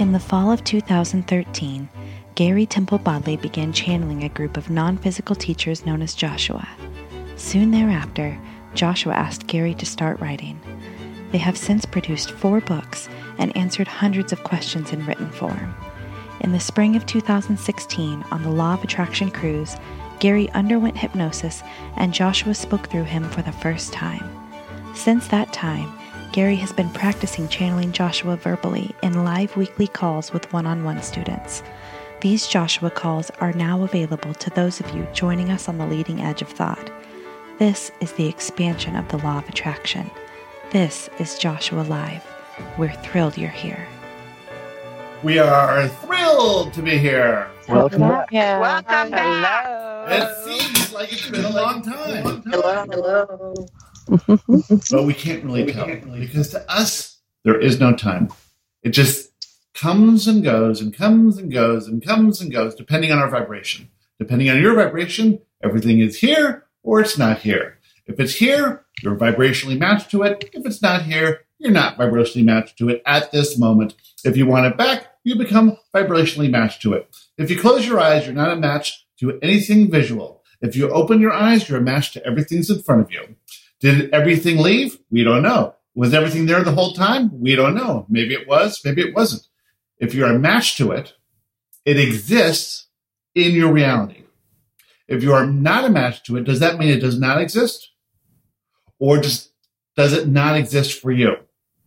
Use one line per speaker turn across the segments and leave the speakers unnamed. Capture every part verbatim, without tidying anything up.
In the fall of two thousand thirteen, Gary Temple Bodley began channeling a group of non-physical teachers known as Joshua. Soon thereafter, Joshua asked Gary to start writing. They have since produced four books and answered hundreds of questions in written form. In the spring of two thousand sixteen, on the Law of Attraction cruise, Gary underwent hypnosis and Joshua spoke through him for the first time. Since that time, Gary has been practicing channeling Joshua verbally in live weekly calls with one-on-one students. These Joshua calls are now available to those of you joining us on the leading edge of thought. This is the expansion of the Law of Attraction. This is Joshua Live. We're thrilled you're here.
We are thrilled to be here.
Welcome back.
Yeah.
Welcome back.
Hello.
It seems like it's been a long time.
Hello. Hello.
But we can't really tell because to us, there is no time. It just comes and goes and comes and goes and comes and goes depending on our vibration. Depending on your vibration, everything is here or it's not here. If it's here, you're vibrationally matched to it. If it's not here, you're not vibrationally matched to it at this moment. If you want it back, you become vibrationally matched to it. If you close your eyes, you're not a match to anything visual. If you open your eyes, you're a match to everything that's in front of you. Did everything leave? We don't know. Was everything there the whole time? We don't know. Maybe it was, maybe it wasn't. If you're a match to it, it exists in your reality. If you are not a match to it, does that mean it does not exist? Or just does it not exist for you?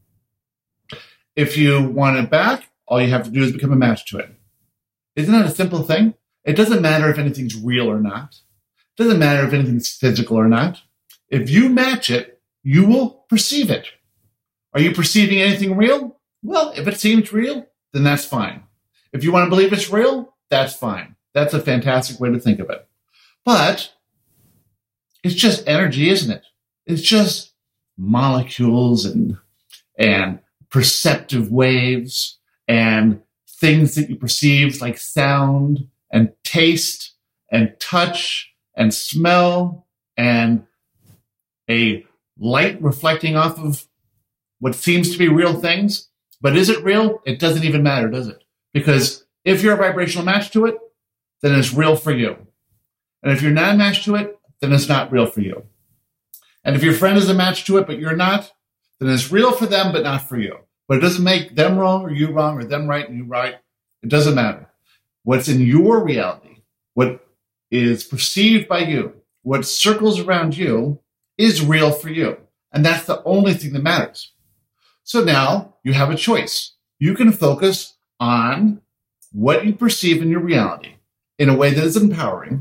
If you want it back, all you have to do is become a match to it. Isn't that a simple thing? It doesn't matter if anything's real or not. It doesn't matter if anything's physical or not. If you match it, you will perceive it. Are you perceiving anything real? Well, if it seems real, then that's fine. If you want to believe it's real, that's fine. That's a fantastic way to think of it. But it's just energy, isn't it? It's just molecules and, and perceptive waves and things that you perceive like sound and taste and touch and smell and a light reflecting off of what seems to be real things. But is it real? It doesn't even matter, does it? Because if you're a vibrational match to it, then it's real for you. And if you're not a match to it, then it's not real for you. And if your friend is a match to it, but you're not, then it's real for them, but not for you. But it doesn't make them wrong or you wrong or them right and you right. It doesn't matter. What's in your reality, what is perceived by you, what circles around you is real for you. And that's the only thing that matters. So now you have a choice. You can focus on what you perceive in your reality in a way that is empowering,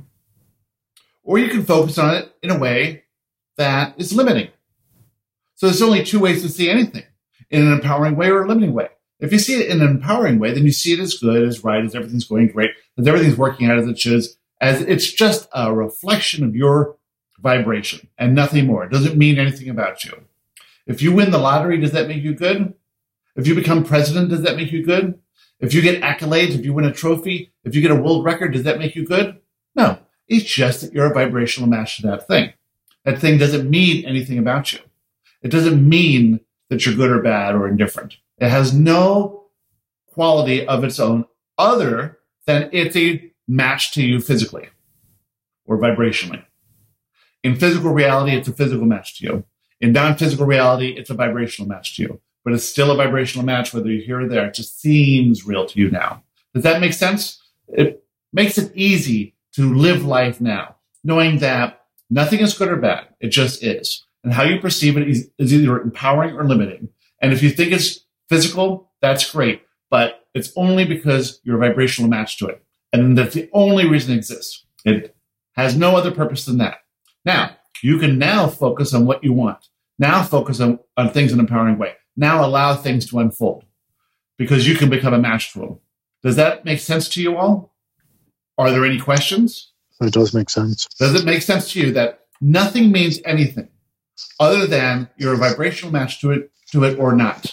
or you can focus on it in a way that is limiting. So there's only two ways to see anything, in an empowering way or a limiting way. If you see it in an empowering way, then you see it as good, as right, as everything's going great, as everything's working out as it should, as it's just a reflection of your vibration and nothing more. It doesn't mean anything about you. If you win the lottery, does that make you good? If you become president, does that make you good? If you get accolades, if you win a trophy, if you get a world record, does that make you good? No. It's just that you're a vibrational match to that thing. That thing doesn't mean anything about you. It doesn't mean that you're good or bad or indifferent. It has no quality of its own other than it's a match to you physically or vibrationally. In physical reality, it's a physical match to you. In non-physical reality, it's a vibrational match to you. But it's still a vibrational match whether you're here or there. It just seems real to you now. Does that make sense? It makes it easy to live life now, knowing that nothing is good or bad. It just is. And how you perceive it is, is either empowering or limiting. And if you think it's physical, that's great. But it's only because you're a vibrational match to it. And that's the only reason it exists. It has no other purpose than that. Now, you can now focus on what you want. Now focus on, on things in an empowering way. Now allow things to unfold because you can become a match to them. Does that make sense to you all? Are there any questions?
It does make sense.
Does it make sense to you that nothing means anything other than you're a vibrational match to it, to it or not?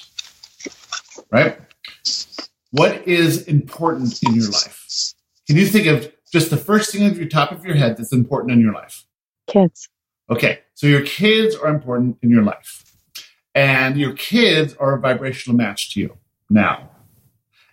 Right? What is important in your life? Can you think of just the first thing at the top of your head that's important in your life?
Kids.
Okay, so your kids are important in your life. And your kids are a vibrational match to you now.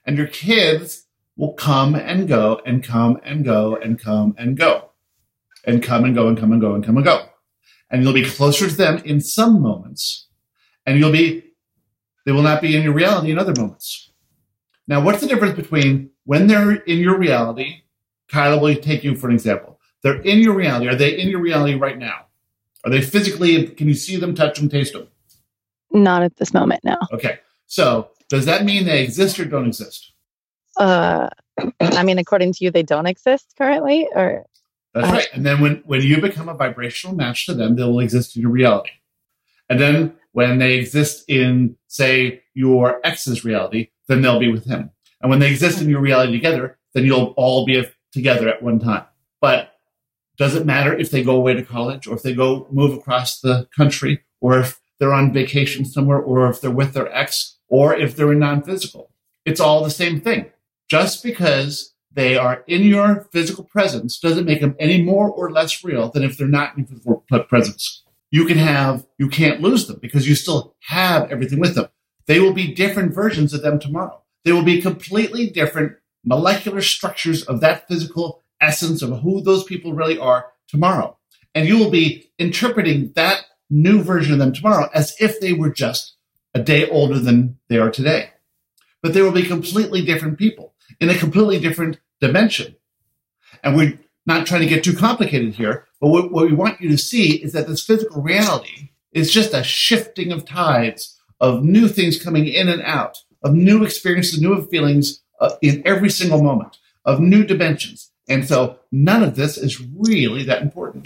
And your kids will come and go and come and go and come and go and come and go and come and go and come and go. And you'll be closer to them in some moments, and you'll be, they will not be in your reality in other moments. Now, what's the difference between when they're in your reality? Kyla will take you for an example. They're in your reality. Are they in your reality right now? Are they physically, can you see them, touch them, taste them?
Not at this moment, no.
Okay. So does that mean they exist or don't exist?
Uh, I mean, according to you, they don't exist currently, or?
That's
uh,
right. And then when, when you become a vibrational match to them, they will exist in your reality. And then when they exist in, say, your ex's reality, then they'll be with him. And when they exist in your reality together, then you'll all be together at one time. But does it matter if they go away to college, or if they go move across the country, or if they're on vacation somewhere, or if they're with their ex, or if they're in non-physical? It's all the same thing. Just because they are in your physical presence doesn't make them any more or less real than if they're not in your physical presence. You can have, you can't lose them because you still have everything with them. They will be different versions of them tomorrow. They will be completely different molecular structures of that physical essence of who those people really are tomorrow. And you will be interpreting that new version of them tomorrow as if they were just a day older than they are today. But they will be completely different people in a completely different dimension. And we're not trying to get too complicated here, but what, what we want you to see is that this physical reality is just a shifting of tides of new things coming in and out, of new experiences, new feelings uh, in every single moment, of new dimensions. And so none of this is really that important.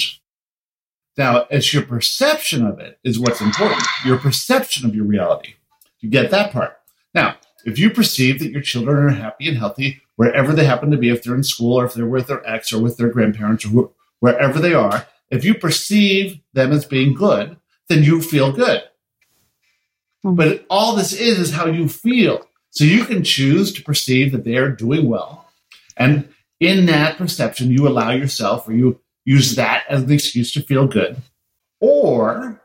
Now, it's your perception of it is what's important, your perception of your reality. You get that part. Now, if you perceive that your children are happy and healthy wherever they happen to be, if they're in school or if they're with their ex or with their grandparents or wh- wherever they are, if you perceive them as being good, then you feel good. Mm-hmm. But all this is is how you feel. So you can choose to perceive that they are doing well. And in that perception, you allow yourself, or you use that as an excuse to feel good. Or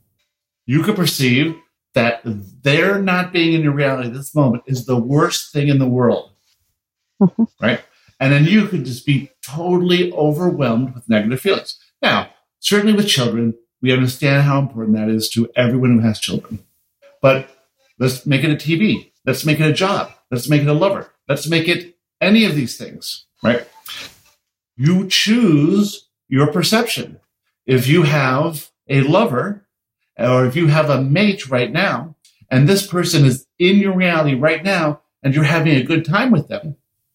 you could perceive that their not being in your reality at this moment is the worst thing in the world, mm-hmm. right? And then you could just be totally overwhelmed with negative feelings. Now, certainly with children, we understand how important that is to everyone who has children. But let's make it a T V. Let's make it a job. Let's make it a lover. Let's make it any of these things, right? You choose your perception. If you have a lover, or if you have a mate right now, and this person is in your reality right now, and you're having a good time with them,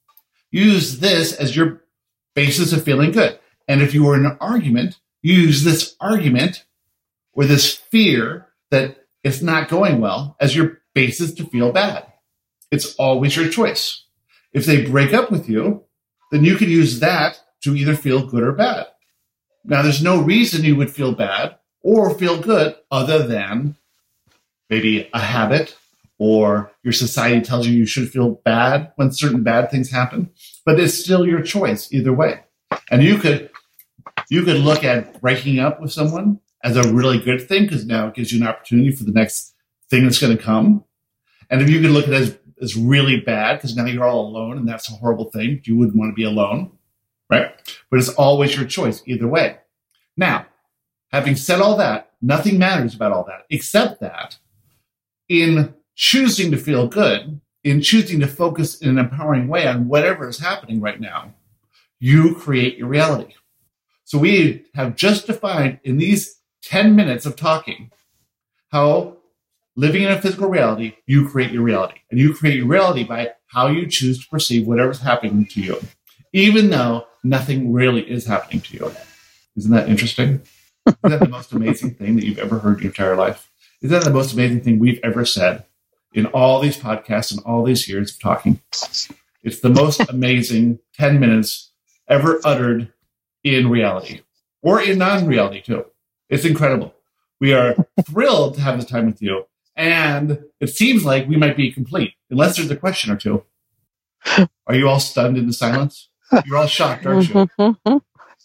use this as your basis of feeling good. And if you were in an argument, use this argument or this fear that it's not going well as your basis to feel bad. It's always your choice. If they break up with you, then you can use that to either feel good or bad. Now, there's no reason you would feel bad or feel good other than maybe a habit, or your society tells you you should feel bad when certain bad things happen, but it's still your choice either way. And you could you could look at breaking up with someone as a really good thing, because now it gives you an opportunity for the next thing that's going to come. And if you could look at it as, as really bad, because now you're all alone, and that's a horrible thing. You wouldn't want to be alone, right? But it's always your choice either way. Now, having said all that, nothing matters about all that, except that in choosing to feel good, in choosing to focus in an empowering way on whatever is happening right now, you create your reality. So we have just defined in these ten minutes of talking how living in a physical reality, you create your reality. And you create your reality by how you choose to perceive whatever's happening to you, even though nothing really is happening to you. Isn't that interesting? Isn't that the most amazing thing that you've ever heard in your entire life? Isn't that the most amazing thing we've ever said in all these podcasts and all these years of talking? It's the most amazing ten minutes ever uttered in reality, or in non-reality too. It's incredible. We are thrilled to have this time with you. And it seems like we might be complete, unless there's a question or two. Are you all stunned into silence? You're all shocked, aren't you? What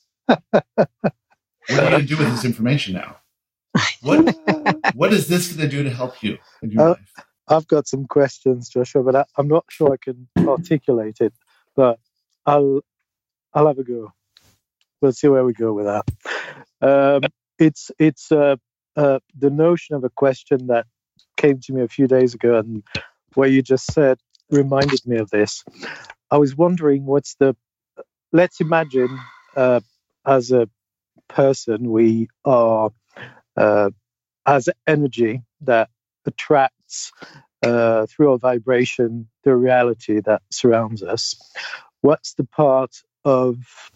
are you going to do with this information now? What What is this going to do to help you in your
uh,
life?
I've got some questions, Joshua, but I, I'm not sure I can articulate it. But I'll I'll have a go. We'll see where we go with that. Um, it's it's uh, uh, the notion of a question that came to me a few days ago, and where you just said reminded me of this. I was wondering, what's the? Let's imagine, uh, as a person, we are uh, as energy that attracts uh, through our vibration the reality that surrounds us. What's the part of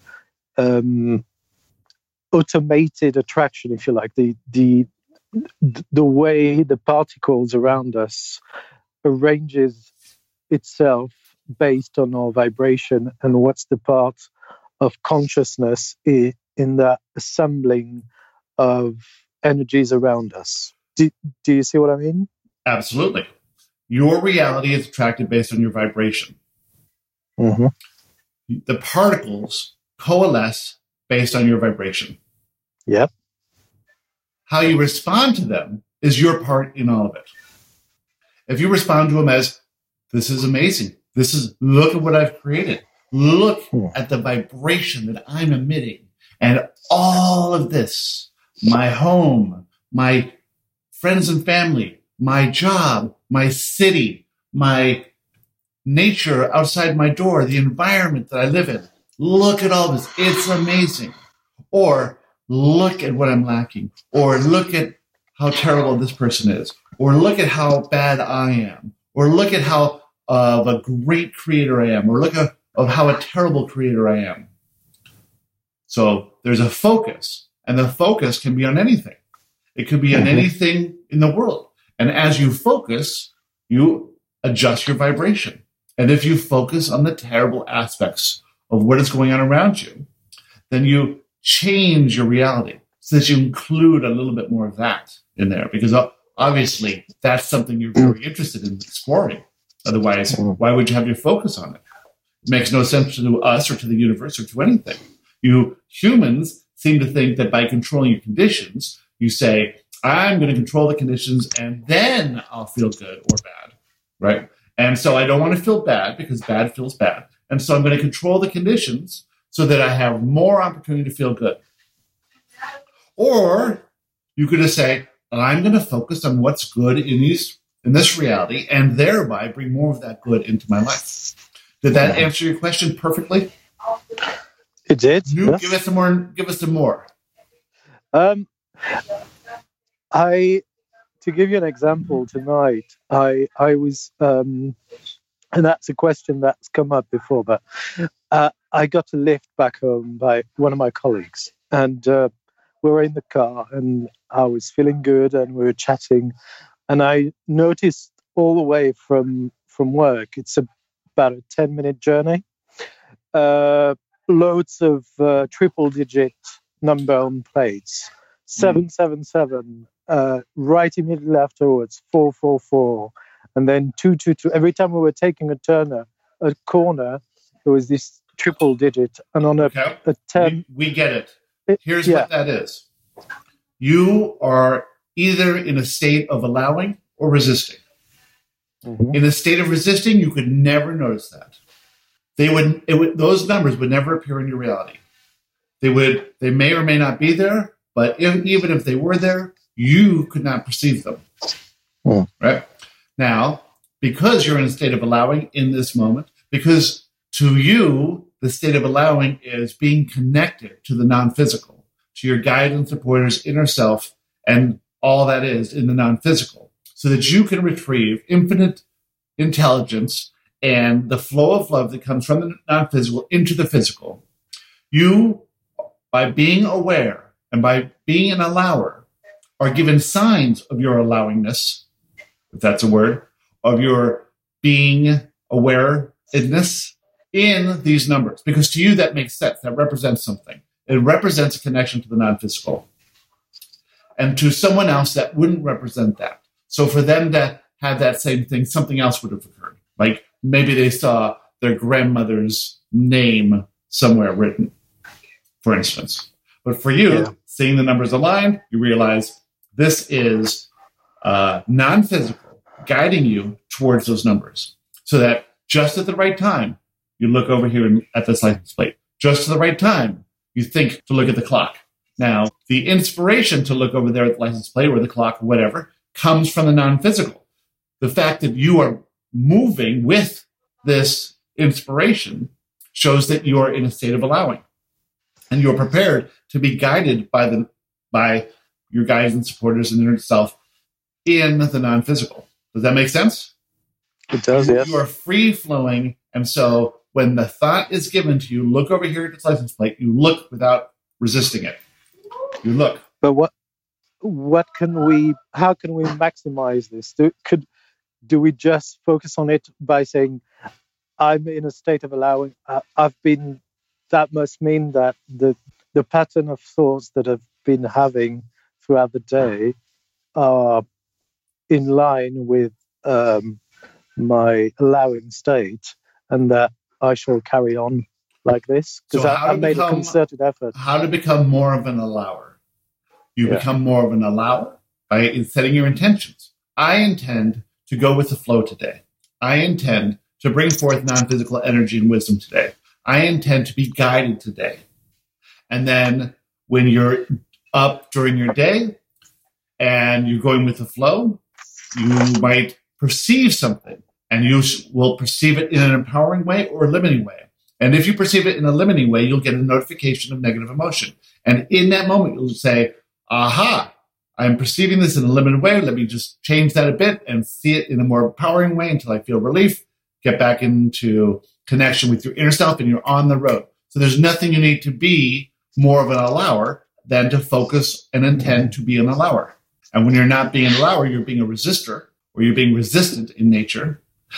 um, automated attraction, if you like, the the the way the particles around us arranges itself based on our vibration, and what's the part of consciousness in, in that assembling of energies around us? Do, do you see what I mean?
Absolutely. Your reality is attracted based on your vibration.
Mm-hmm.
The particles coalesce based on your vibration.
Yep.
How you respond to them is your part in all of it. If you respond to them as, this is amazing. This is, look at what I've created. Look
Hmm.
at the vibration that I'm emitting. And all of this, my home, my friends and family, my job, my city, my nature outside my door, the environment that I live in. Look at all this. It's amazing. Or look at what I'm lacking. Or look at how terrible this person is. Or look at how bad I am. Or look at how uh, of a great creator I am. Or look at of how a terrible creator I am. So there's a focus. And the focus can be on anything. It could be on
Mm-hmm.
anything in the world. And as you focus, you adjust your vibration. And if you focus on the terrible aspects of what is going on around you, then you change your reality so that you include a little bit more of that in there. Because obviously, that's something you're very interested in exploring. Otherwise, why would you have your focus on it? It makes no sense to us or to the universe or to anything. You humans seem to think that by controlling your conditions, you say, I'm going to control the conditions and then I'll feel good or bad, right? And so I don't want to feel bad because bad feels bad. And so I'm going to control the conditions so that I have more opportunity to feel good. Or you could just say, I'm going to focus on what's good in these in this reality and thereby bring more of that good into my life. Did that answer your question perfectly?
It did.
You
Yes.
give us some more. Give us some more.
Um, I, to give you an example tonight, I I was, um, and that's a question that's come up before, but uh, I got a lift back home by one of my colleagues, and uh, we were in the car, and I was feeling good, and we were chatting, and I noticed all the way from from work, it's a, about a ten minute journey, uh, loads of uh, triple digit number on plates. seven seven seven, uh, right immediately afterwards, four four four, and then two two two. Every time we were taking a turner, a corner, there was this triple digit, and on a,
Okay.
a ten.
We, we get it.
it-
Here's
yeah.
what that is. You are either in a state of allowing or resisting.
Mhm.
In a state of resisting, you could never notice that. They would, it would, those numbers would never appear in your reality. They would, they may or may not be there, but if, even if they were there, you could not perceive them.
Hmm.
Right? Now, because you're in a state of allowing in this moment, because to you, the state of allowing is being connected to the non-physical, to your guide and supporter's inner self, and all that is in the non-physical, so that you can retrieve infinite intelligence and the flow of love that comes from the non-physical into the physical. You, by being aware and by being an allower, are given signs of your allowingness, if that's a word, of your being awareness in these numbers. Because to you, that makes sense. That represents something. It represents a connection to the non-physical. And to someone else, that wouldn't represent that. So for them to have that same thing, something else would have occurred. Like maybe they saw their grandmother's name somewhere written, for instance. But for you,
Yeah.
seeing the numbers aligned, you realize this is uh, non-physical, guiding you towards those numbers. So that just at the right time, you look over here at this license plate. Just at the right time, you think to look at the clock. Now, the inspiration to look over there at the license plate or the clock or whatever comes from the non-physical. The fact that you are moving with this inspiration shows that you are in a state of allowing. And you're prepared to be guided by the by your guides and supporters and inner self in the non-physical. Does that make sense?
It does, yes.
You are free-flowing, and so when the thought is given to you, look over here at this license plate, you look without resisting it. You look.
But what what can we, how can we maximize this? Do, could, do we just focus on it by saying, I'm in a state of allowing, uh, I've been, that must mean that the the pattern of thoughts that I've been having throughout the day are in line with um, my allowing state, and that I shall carry on like this? Because
So
I,
how
I
to
made a
become-
concerted effort.
How to become more of an allower. You
Yeah.
become more of an allower by setting your intentions. I intend to go with the flow today. I intend to bring forth non-physical energy and wisdom today. I intend to be guided today. And then when you're up during your day and you're going with the flow, you might perceive something, and you sh- will perceive it in an empowering way or a limiting way. And if you perceive it in a limiting way, you'll get a notification of negative emotion. And in that moment, you'll say, aha, I'm perceiving this in a limited way. Let me just change that a bit and see it in a more empowering way until I feel relief, get back into connection with your inner self, and you're on the road. So there's nothing you need to be more of an allower than to focus and intend to be an allower. And when you're not being an allower, you're being a resistor, or you're being resistant in nature.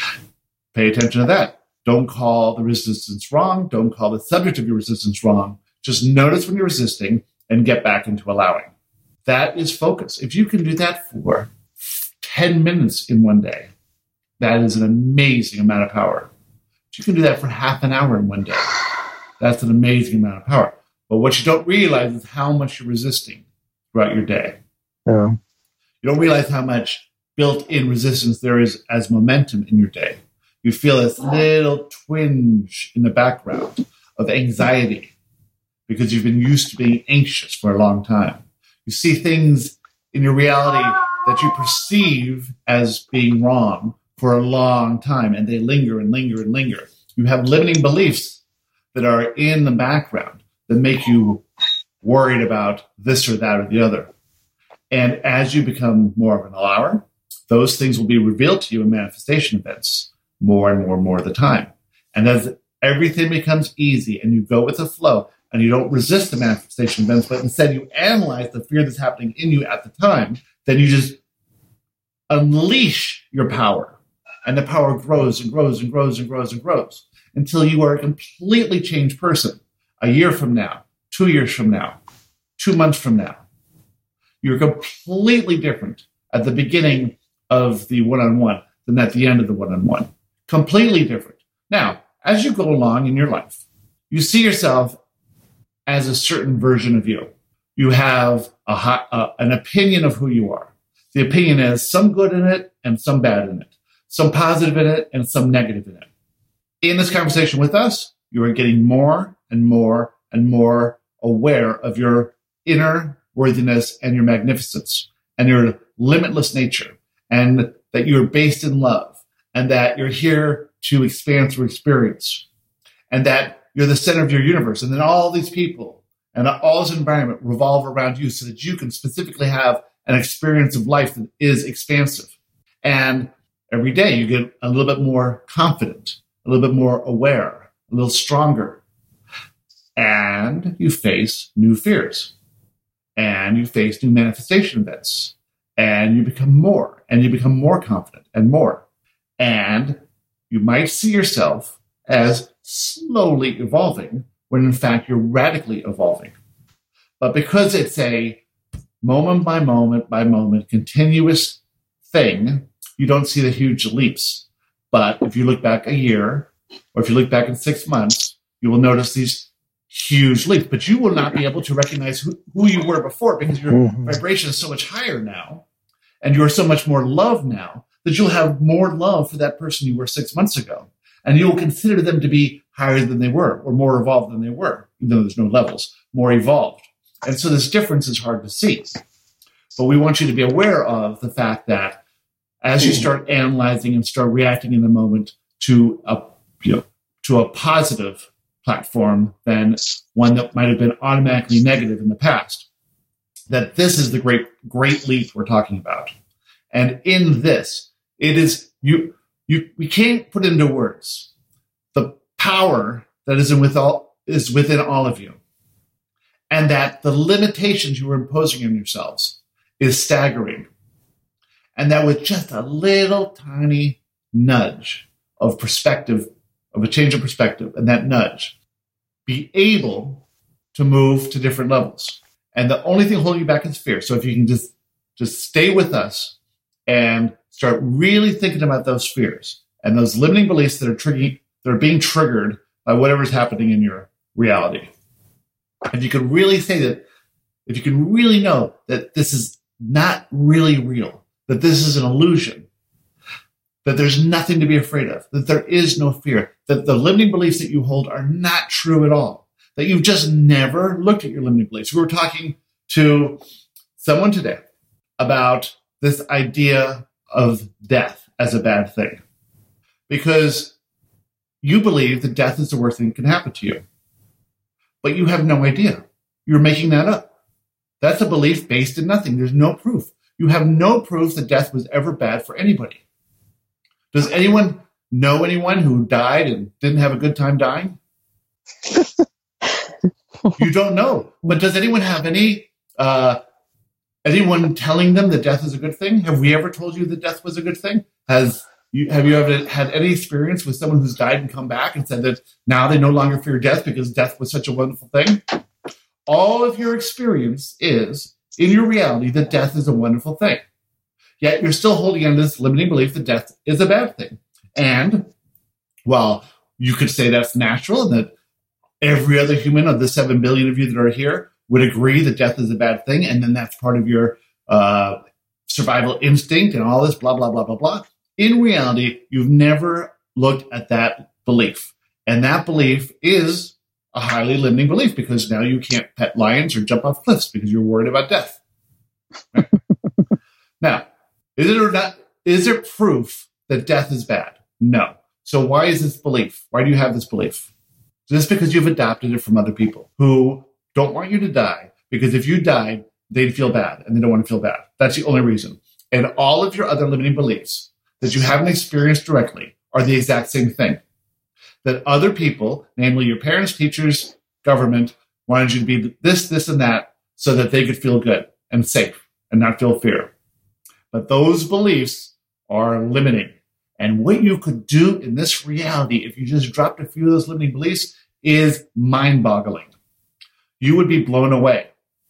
Pay attention to that. Don't call the resistance wrong. Don't call the subject of your resistance wrong. Just notice when you're resisting and get back into allowing. That is focus. If you can do that for ten minutes in one day, that is an amazing amount of power. If you can do that for half an hour in one day, that's an amazing amount of power. But what you don't realize is how much you're resisting throughout your day.
Yeah.
You don't realize how much built-in resistance there is as momentum in your day. You feel this little twinge in the background of anxiety because you've been used to being anxious for a long time. You see things in your reality that you perceive as being wrong for a long time, and they linger and linger and linger. You have limiting beliefs that are in the background that make you worried about this or that or the other. And as you become more of an allower, those things will be revealed to you in manifestation events more and more and more of the time. And as everything becomes easy and you go with the flow and you don't resist the manifestation events, but instead you analyze the fear that's happening in you at the time, then you just unleash your power. And the power grows and grows and grows and grows and grows until you are a completely changed person a year from now, two years from now, two months from now. You're completely different at the beginning of the one-on-one than at the end of the one-on-one. Completely different. Now, as you go along in your life, you see yourself as a certain version of you. You have a hot, uh, an opinion of who you are. The opinion has some good in it and some bad in it, some positive in it and some negative in it. In this conversation with us, you are getting more and more and more aware of your inner worthiness and your magnificence and your limitless nature, and that you're based in love, and that you're here to expand through experience, and that you're the center of your universe, and then all these people and all this environment revolve around you so that you can specifically have an experience of life that is expansive. And every day you get a little bit more confident, a little bit more aware, a little stronger, and you face new fears, and you face new manifestation events, and you become more, and you become more confident and more. And you might see yourself as slowly evolving when in fact you're radically evolving. But because it's a moment by moment by moment continuous thing, you don't see the huge leaps. But if you look back a year, or if you look back in six months, you will notice these huge leaps. But you will not be able to recognize who, who you were before, because your
Mhm.
vibration is so much higher now, and you are so much more loved now, that you'll have more love for that person you were six months ago. And you will consider them to be higher than they were or more evolved than they were, even though there's no levels, more evolved. And so this difference is hard to see. But we want you to be aware of the fact that as you start analyzing and start reacting in the moment to a, you know, to a positive platform than one that might have been automatically negative in the past, that this is the great, great leap we're talking about. And in this, it is, you, you, we can't put into words the power that is in with all, is within all of you. And that the limitations you are imposing on yourselves is staggering. And that with just a little tiny nudge of perspective, of a change of perspective, and that nudge, be able to move to different levels. And the only thing holding you back is fear. So if you can just, just stay with us and start really thinking about those fears and those limiting beliefs that are triggering, that are being triggered by whatever's happening in your reality. If you can really say that, if you can really know that this is not really real, that this is an illusion, that there's nothing to be afraid of, that there is no fear, that the limiting beliefs that you hold are not true at all, that you've just never looked at your limiting beliefs. We were talking to someone today about this idea of death as a bad thing, because you believe that death is the worst thing that can happen to you, but you have no idea. You're making that up. That's a belief based in nothing. There's no proof. You have no proof that death was ever bad for anybody. Does anyone know anyone who died and didn't have a good time dying? You don't know. But does anyone have any, uh, anyone telling them that death is a good thing? Have we ever told you that death was a good thing? Has you, have you ever had any experience with someone who's died and come back and said that now they no longer fear death because death was such a wonderful thing? All of your experience is, in your reality, that death is a wonderful thing. Yet you're still holding on to this limiting belief that death is a bad thing. And while you could say that's natural and that every other human of the seven billion of you that are here would agree that death is a bad thing, and then that's part of your uh, survival instinct and all this blah, blah, blah, blah, blah. In reality, you've never looked at that belief. And that belief is a highly limiting belief because now you can't pet lions or jump off cliffs because you're worried about death. Right? Now, is it or not? Is there proof that death is bad? No. So why is this belief? Why do you have this belief? Just because you've adopted it from other people who don't want you to die, because if you died, they'd feel bad and they don't want to feel bad. That's the only reason. And all of your other limiting beliefs that you haven't experienced directly are the exact same thing. That other people, namely your parents, teachers, government, wanted you to be this, this, and that so that they could feel good and safe and not feel fear. But those beliefs are limiting. And what you could do in this reality, if you just dropped a few of those limiting beliefs, is mind-boggling. You would be blown away.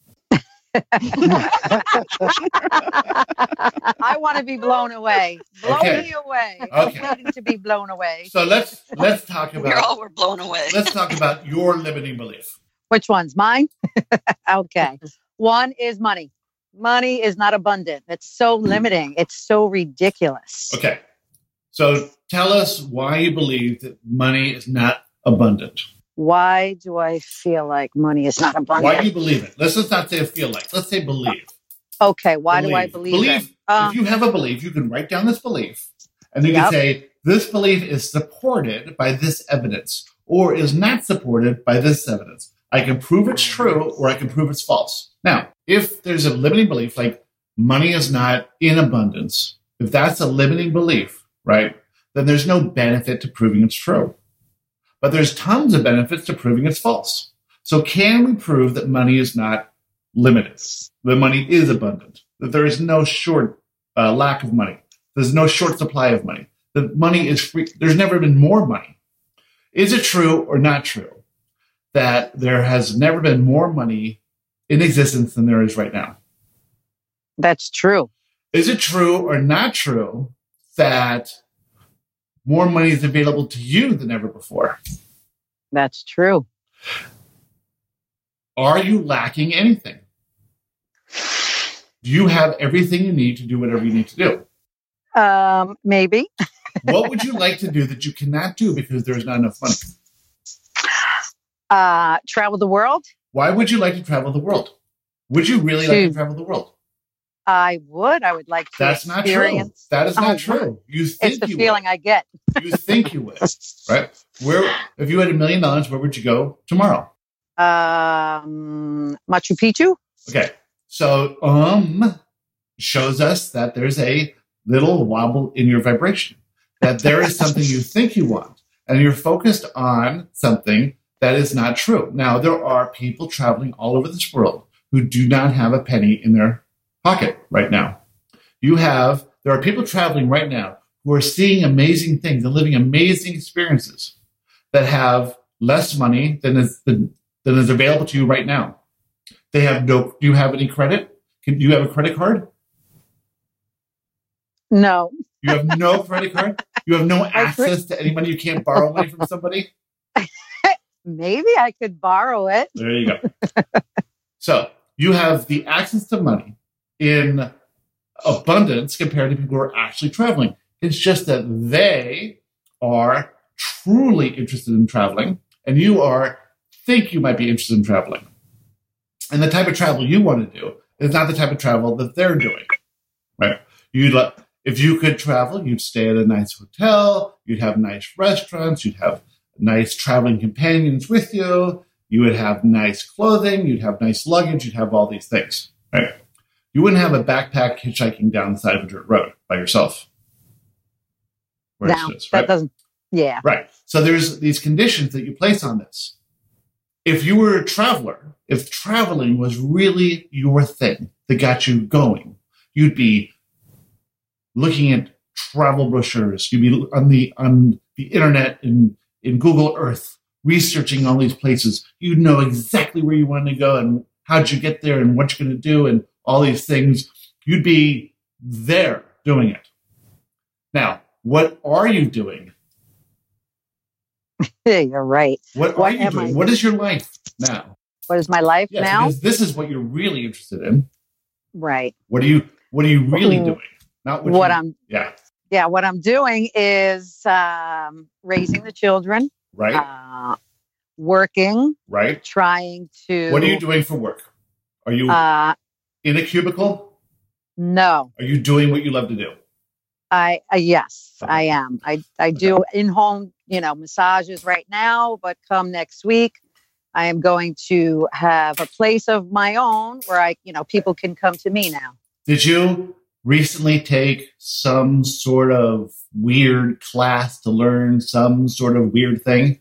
I want to be blown away. Blow
Okay.
me away.
Okay.
I'm needing to be blown away.
So let's let's talk
We all
about
were blown away.
let's talk about your limiting belief.
Which one's mine? Okay. One is money. Money is not abundant. It's so limiting. It's so ridiculous.
Okay. So tell us why you believe that money is not abundant.
Why do I feel like money is not abundant?
Why do you believe it? Let's just not say feel like. Let's say believe.
Okay. Why do I believe,
Believe.
it? Um,
If you have a belief, you can write down this belief, and you
Yep.
can say this belief is supported by this evidence, or is not supported by this evidence. I can prove it's true, or I can prove it's false. Now, if there's a limiting belief like money is not in abundance, if that's a limiting belief, right, then there's no benefit to proving it's true. But there's tons of benefits to proving it's false. So can we prove that money is not limited? That money is abundant? That there is no short uh, lack of money? There's no short supply of money? That money is free? There's never been more money. Is it true or not true that there has never been more money in existence than there is right now?
That's true.
Is it true or not true that more money is available to you than ever before?
That's true.
Are you lacking anything? Do you have everything you need to do whatever you need to do?
Um, maybe.
What would you like to do that you cannot do because there's not enough money?
Uh, travel the world.
Why would you like to travel the world? Would you really like to
Dude.
travel the world?
I would. I would like to
That's not true.
experience.
That is
Oh,
not true. You think
It's the
you
feeling
would.
I get.
You think you would, right? Where, if you had a million dollars, where would you go tomorrow?
Um, Machu Picchu.
Okay, so um shows us that there's a little wobble in your vibration, that there is something you think you want, and you're focused on something that is not true. Now, there are people traveling all over this world who do not have a penny in their pocket right now. You have, there are people traveling right now who are seeing amazing things and living amazing experiences that have less money than is, than, than is available to you right now. They have no, do you have any credit? Can, do you have a credit card?
No.
You have no credit card? You have no access to any money? You can't borrow money from somebody?
Maybe I could borrow it.
There you go. So you have the access to money in abundance compared to people who are actually traveling. It's just that they are truly interested in traveling, and you are think you might be interested in traveling. And the type of travel you want to do is not the type of travel that they're doing, right? You'd like, if you could travel, you'd stay at a nice hotel, you'd have nice restaurants, you'd have nice traveling companions with you, you would have nice clothing, you'd have nice luggage, you'd have all these things, right? You wouldn't have a backpack hitchhiking down the side of a dirt road by yourself. For
No,
instance,
that
right?
doesn't. Yeah.
Right. So there's these conditions that you place on this. If you were a traveler, if traveling was really your thing that got you going, you'd be looking at travel brochures. You'd be on the on the internet in, in Google Earth, researching all these places. You'd know exactly where you wanted to go and how'd you get there and what you're going to do and all these things. You'd be there doing it. Now, what are you doing?
You're right.
What,
What
are you
am
doing?
I
What is your life now?
What is my life
Yes,
now?
because this is what you're really interested in.
Right.
What are you What are you really
Mm.
doing? Not what,
What
you,
I'm
Yeah.
yeah, what I'm doing is um, raising the children,
Right.
uh, working,
right.
trying to.
What are you doing for work? Are you
Uh,
in a cubicle?
no,
Are you doing what you love to do?
I uh, yes,
Okay.
I am. I I do in home, you know, massages right now, but come next week, I am going to have a place of my own where I, you know, people can come to me now.
Did you recently take some sort of weird class to learn some sort of weird thing?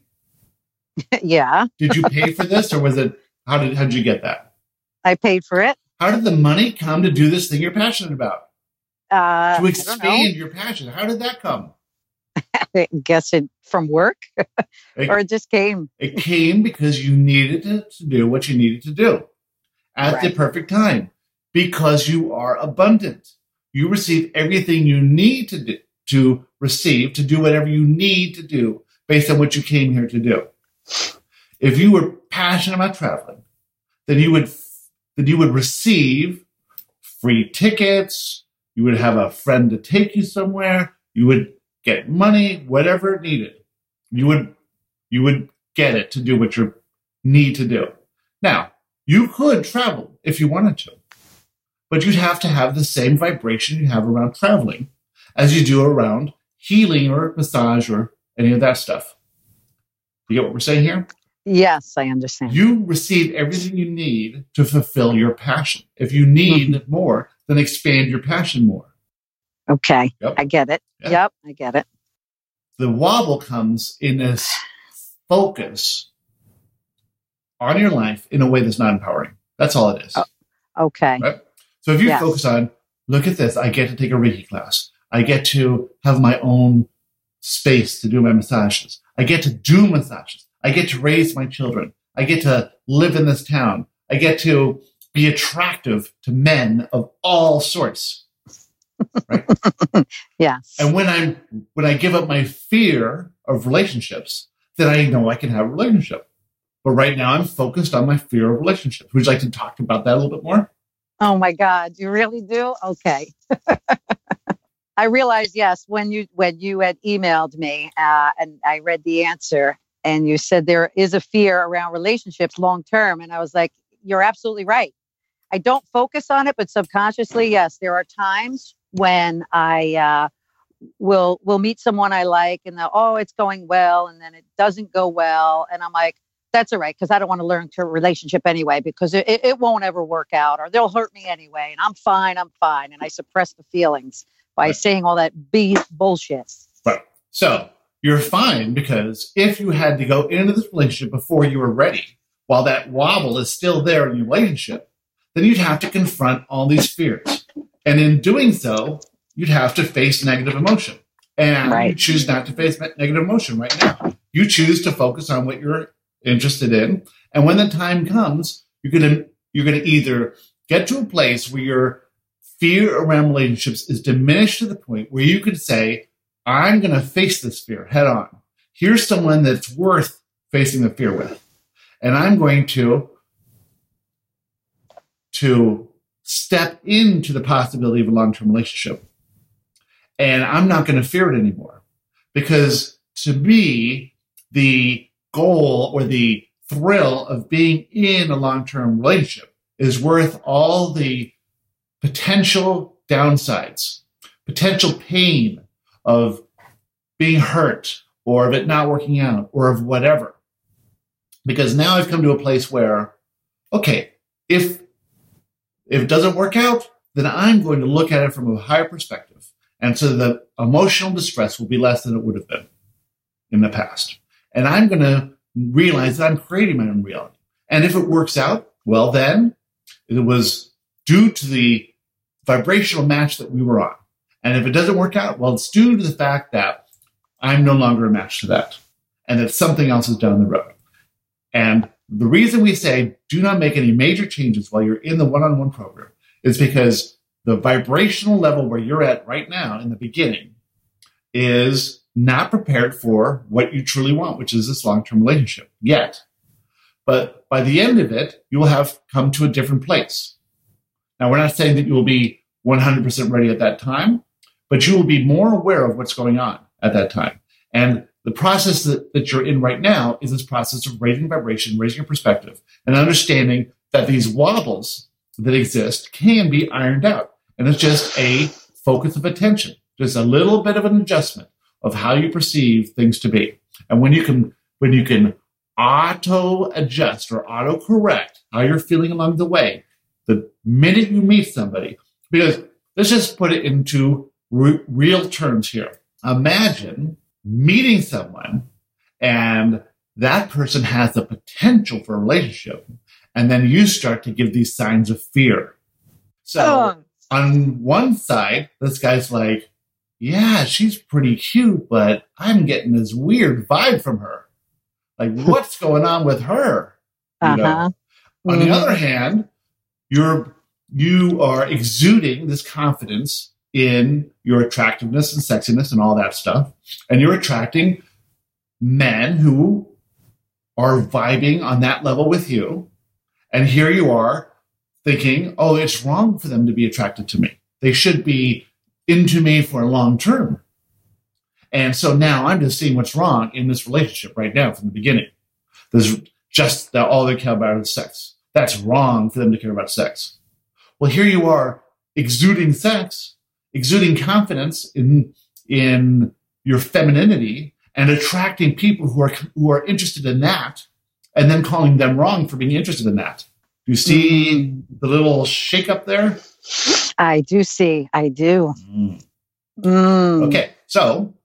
Yeah,
Did you pay for this, or was it? How did how did you get that?
I paid for it.
How did the money come to do this thing you're passionate about?
Uh,
To
I don't know.
expand your passion. How did that come?
I guess it from work,
It,
or it just came.
it came because you needed to, to do what you needed to do at the
Right.
perfect time, because you are abundant. You receive everything you need to do, to receive, to do whatever you need to do based on what you came here to do. If you were passionate about traveling, then you would then you would receive free tickets. You would have a friend to take you somewhere. You would get money, whatever it needed. You would you would get it to do what you need to do. Now, you could travel if you wanted to, but you'd have to have the same vibration you have around traveling as you do around healing or massage or any of that stuff. You get what we're saying here?
Yes, I understand.
You receive everything you need to fulfill your passion. If you need more, then expand your passion more.
Okay,
Yep.
I get it.
Yeah.
Yep, I get it.
The wobble comes in this focus on your life in a way that's not empowering. That's all it is.
Oh. Okay.
Right? So if you
Yes.
focus on, look at this, I get to take a Reiki class. I get to have my own space to do my massages. I get to do massages. I get to raise my children. I get to live in this town. I get to be attractive to men of all sorts. Right?
Yes.
And when I'm when I give up my fear of relationships, then I know I can have a relationship. But right now I'm focused on my fear of relationships. Would you like to talk about that a little bit more?
Oh my God, you really do? Okay. I realized, yes, when you when you had emailed me uh, and I read the answer and you said there is a fear around relationships long term. And I was like, you're absolutely right. I don't focus on it, but subconsciously, yes, there are times when I uh, will will meet someone I like and they'll, oh, it's going well. And then it doesn't go well. And I'm like, that's all right, because I don't want to learn to a relationship anyway, because it, it won't ever work out or they'll hurt me anyway. And I'm fine, I'm fine. And I suppress the feelings by
right.
saying all that B bullshit.
Right. So you're fine because if you had to go into this relationship before you were ready, while that wobble is still there in your relationship, then you'd have to confront all these fears. And in doing so, you'd have to face negative emotion. And
Right.
you choose not to face negative emotion right now. You choose to focus on what you're interested in. And when the time comes, you're gonna you're gonna either get to a place where your fear around relationships is diminished to the point where you could say, I'm gonna face this fear head on. Here's someone that's worth facing the fear with. And I'm going to to step into the possibility of a long-term relationship. And I'm not going to fear it anymore. Because to me, the goal or the thrill of being in a long-term relationship is worth all the potential downsides, potential pain of being hurt or of it not working out or of whatever. Because now I've come to a place where, okay, if if it doesn't work out, then I'm going to look at it from a higher perspective. And so the emotional distress will be less than it would have been in the past. And I'm going to realize that I'm creating my own reality. And if it works out, well, then it was due to the vibrational match that we were on. And if it doesn't work out, well, it's due to the fact that I'm no longer a match to that and that something else is down the road. And the reason we say do not make any major changes while you're in the one-on-one program is because the vibrational level where you're at right now in the beginning is not prepared for what you truly want, which is this long-term relationship yet. But by the end of it, you will have come to a different place. Now, we're not saying that you will be one hundred percent ready at that time, but you will be more aware of what's going on at that time. And the process that, that you're in right now is this process of raising vibration, raising your perspective, and understanding that these wobbles that exist can be ironed out. And it's just a focus of attention, just a little bit of an adjustment of how you perceive things to be. And when you can, when you can auto adjust or auto correct how you're feeling along the way, the minute you meet somebody, because let's just put it into re- real terms here. Imagine meeting someone and that person has the potential for a relationship, and then you start to give these signs of fear. So
Oh.
on one side, this guy's like, yeah, she's pretty cute, but I'm getting this weird vibe from her. Like, what's going on with her? You know?
Uh-huh.
On
Mhm.
the other hand, you're you are exuding this confidence in your attractiveness and sexiness and all that stuff, and you're attracting men who are vibing on that level with you. And here you are thinking, oh, it's wrong for them to be attracted to me. They should be into me for a long term. And so now I'm just seeing what's wrong in this relationship right now from the beginning. There's just that all they care about is sex. That's wrong for them to care about sex. Well, here you are exuding sex, exuding confidence in, in your femininity and attracting people who are, who are interested in that and then calling them wrong for being interested in that. Do you see mm. the little shake up there?
I do see. I do.
Mm.
Mm.
Okay, so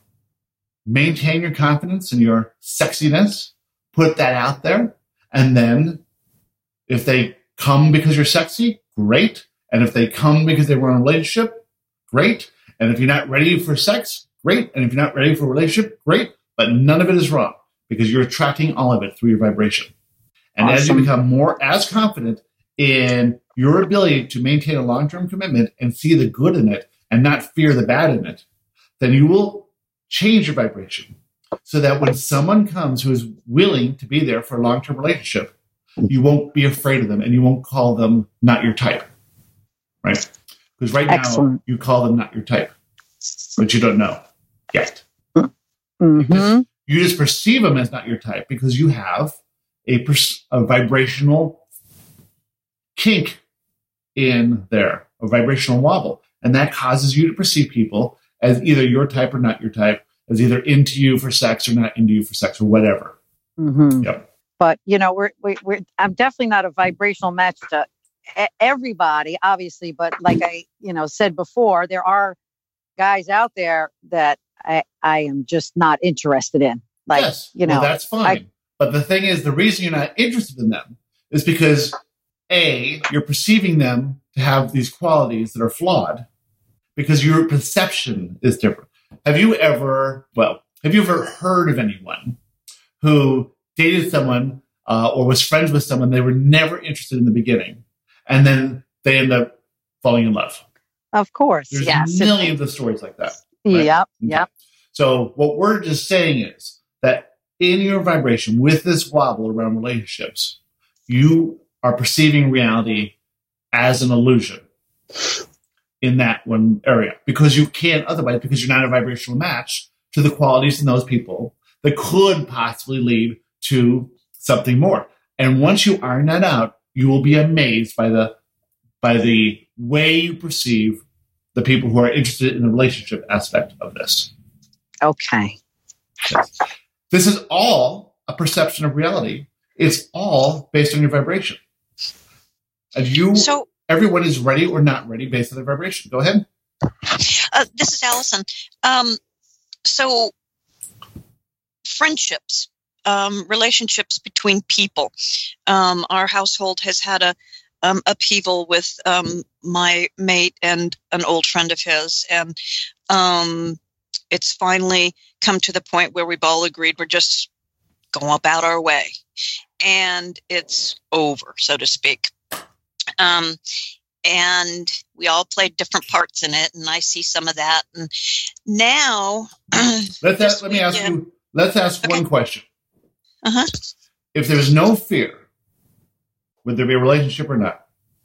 maintain your confidence and your sexiness. Put that out there. And then if they come because you're sexy, great. And if they come because they were in a relationship, great. And if you're not ready for sex, great. And if you're not ready for a relationship, great. But none of it is wrong because you're attracting all of it through your vibration. And awesome. As you become more as confident in your ability to maintain a long-term commitment and see the good in it and not fear the bad in it, then you will change your vibration so that when someone comes who is willing to be there for a long-term relationship, you won't be afraid of them and you won't call them not your type, right? Because right
Excellent.
now you call them not your type. but you don't know yet.
Mm-hmm.
You just perceive them as not your type because you have a, pers- a vibrational kink in there, a vibrational wobble. And that causes you to perceive people as either your type or not your type, as either into you for sex or not into you for sex or whatever.
Mm-hmm.
Yep.
But, you know, we're, we, we're, I'm definitely not a vibrational match to e- everybody, obviously. But like I, you know, said before, there are guys out there that I, I am just not interested in. Like,
yes,
you know,
well, that's fine. I, but the thing is, the reason you're not interested in them is because, A, you're perceiving them to have these qualities that are flawed because your perception is different. Have you ever, well, have you ever heard of anyone who dated someone uh, or was friends with someone they were never interested in the beginning, and then they end up falling in love?
Of course,
There's
yes.
millions of stories like that. Right?
Yep,
Okay.
yep.
So what we're just saying is that in your vibration, with this wobble around relationships, you are perceiving reality as an illusion in that one area because you can't otherwise, because you're not a vibrational match to the qualities in those people that could possibly lead to something more. And once you iron that out, you will be amazed by the by the way you perceive the people who are interested in the relationship aspect of this.
Okay.
Yes. This is all a perception of reality. It's all based on your vibration. And you,
so,
everyone is ready or not ready based on their vibration. Go ahead.
Uh, this is Allison. Um, so, friendships, um, relationships between people. Um, our household has had a um, upheaval with um, my mate and an old friend of his, and um, it's finally come to the point where we've all agreed we're just going about our way, and it's over, so to speak. Um, and we all played different parts in it, and I see some of that. And now,
let's ask, let me ask yeah. you. Let's ask okay. one question.
Uh huh.
If there's no fear, would there be a relationship or not?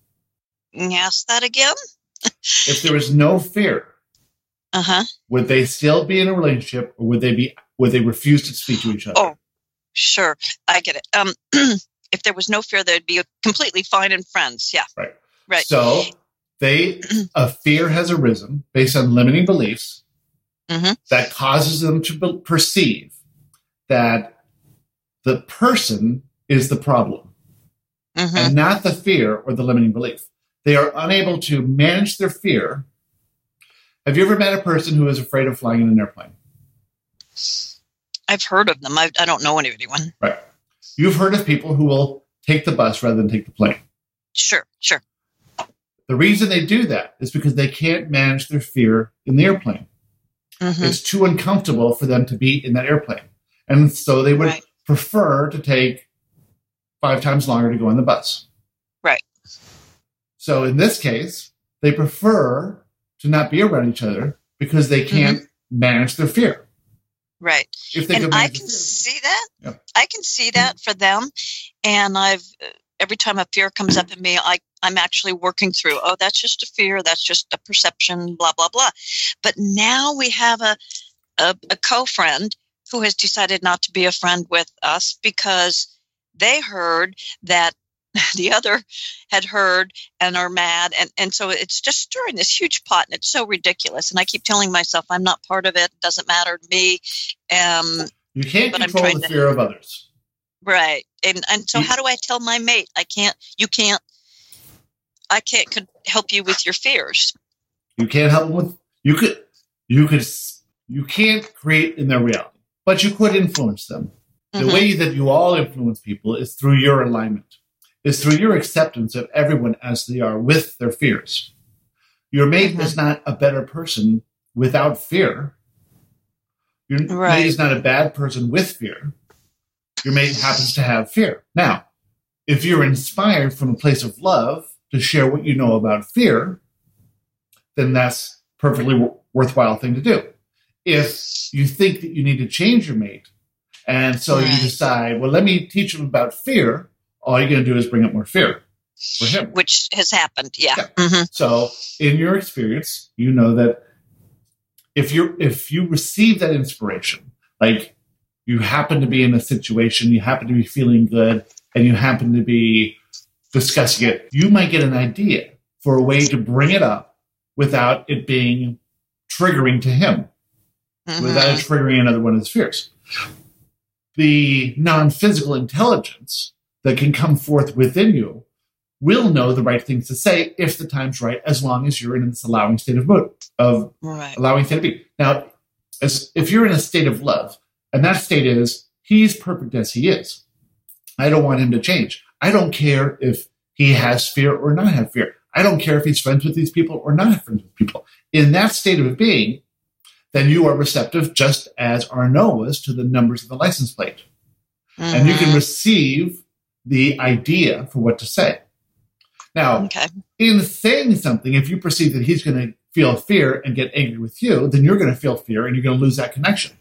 Ask that again.
If there was no fear,
uh huh,
would they still be in a relationship, or would they be? Would they refuse to speak to each other?
Oh, sure, I get it. Um, if there was no fear, they'd be completely fine and friends. Yeah,
right,
right.
So they a fear has arisen based on limiting beliefs
mm-hmm.
that causes them to be- perceive that the person is the problem. Mm-hmm. And not the fear or the limiting belief. They are unable to manage their fear. Have you ever met a person who is afraid of flying in an airplane?
I've heard of them. I, I don't know anyone.
Right. You've heard of people who will take the bus rather than take the plane.
Sure, sure.
The reason they do that is because they can't manage their fear in the airplane. Mm-hmm. It's too uncomfortable for them to be in that airplane. And so they would right. prefer to take five times longer to go on the bus.
Right.
So in this case, they prefer to not be around each other because they can't mm-hmm. manage their fear.
Right.
If they
and I can see that.
Yep.
I can see that for them. And I've, every time a fear comes up in me, I, I'm actually working through, oh, that's just a fear. That's just a perception, blah, blah, blah. But now we have a, a, a co-friend who has decided not to be a friend with us because they heard that the other had heard and are mad. And, and so it's just stirring this huge pot, and it's so ridiculous. And I keep telling myself I'm not part of it. It doesn't matter to me. Um,
you can't control the to, fear of others.
Right. And and so
you,
how do I tell my mate, I can't, you can't, I can't could help you with your fears.
You can't help them with, you could, you could, you can't create in their reality, but you could influence them. The mm-hmm. way that you all influence people is through your alignment, is through your acceptance of everyone as they are with their fears. Your mate mm-hmm. is not a better person without fear. Your right. mate is not a bad person with fear. Your mate happens to have fear. Now, if you're inspired from a place of love to share what you know about fear, then that's a perfectly w- worthwhile thing to do. If you think that you need to change your mate, and so right. you decide, well, let me teach him about fear. All you're going to do is bring up more fear for him.
Which has happened, yeah.
yeah.
Mm-hmm.
So in your experience, you know that if you if you receive that inspiration, like you happen to be in a situation, you happen to be feeling good, and you happen to be discussing it, you might get an idea for a way to bring it up without it being triggering to him, mm-hmm. without it triggering another one of his fears. The non-physical intelligence that can come forth within you will know the right things to say if the time's right, as long as you're in this allowing state of mood, of
right.
allowing state of being. Now, as, if you're in a state of love, and that state is, he's perfect as he is. I don't want him to change. I don't care if he has fear or not have fear. I don't care if he's friends with these people or not friends with people. In that state of being, then you are receptive, just as Arnaud was to the numbers of the license plate. Mm-hmm. And you can receive the idea for what to say. Now, okay. in saying something, if you perceive that he's going to feel fear and get angry with you, then you're going to feel fear and you're going to lose that connection.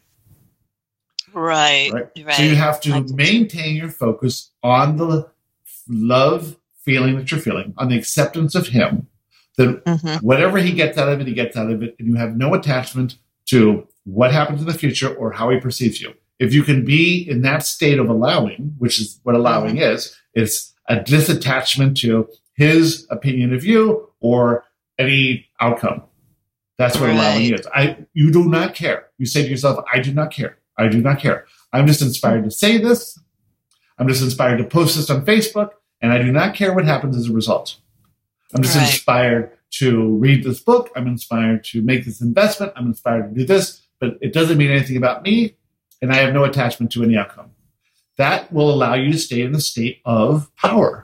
Right.
Right.
right.
So you have to maintain your focus on the love feeling that you're feeling, on the acceptance of him, that mm-hmm. whatever he gets out of it, he gets out of it, and you have no attachment to what happens in the future or how he perceives you. If you can be in that state of allowing, which is what allowing mm-hmm. is, it's a disattachment to his opinion of you or any outcome. That's what right. allowing is. I, you do not care. You say to yourself, I do not care. I do not care. I'm just inspired to say this. I'm just inspired to post this on Facebook, and I do not care what happens as a result. I'm just right. inspired to read this book. I'm inspired to make this investment. I'm inspired to do this, but it doesn't mean anything about me, and I have no attachment to any outcome. That will allow you to stay in the state of power.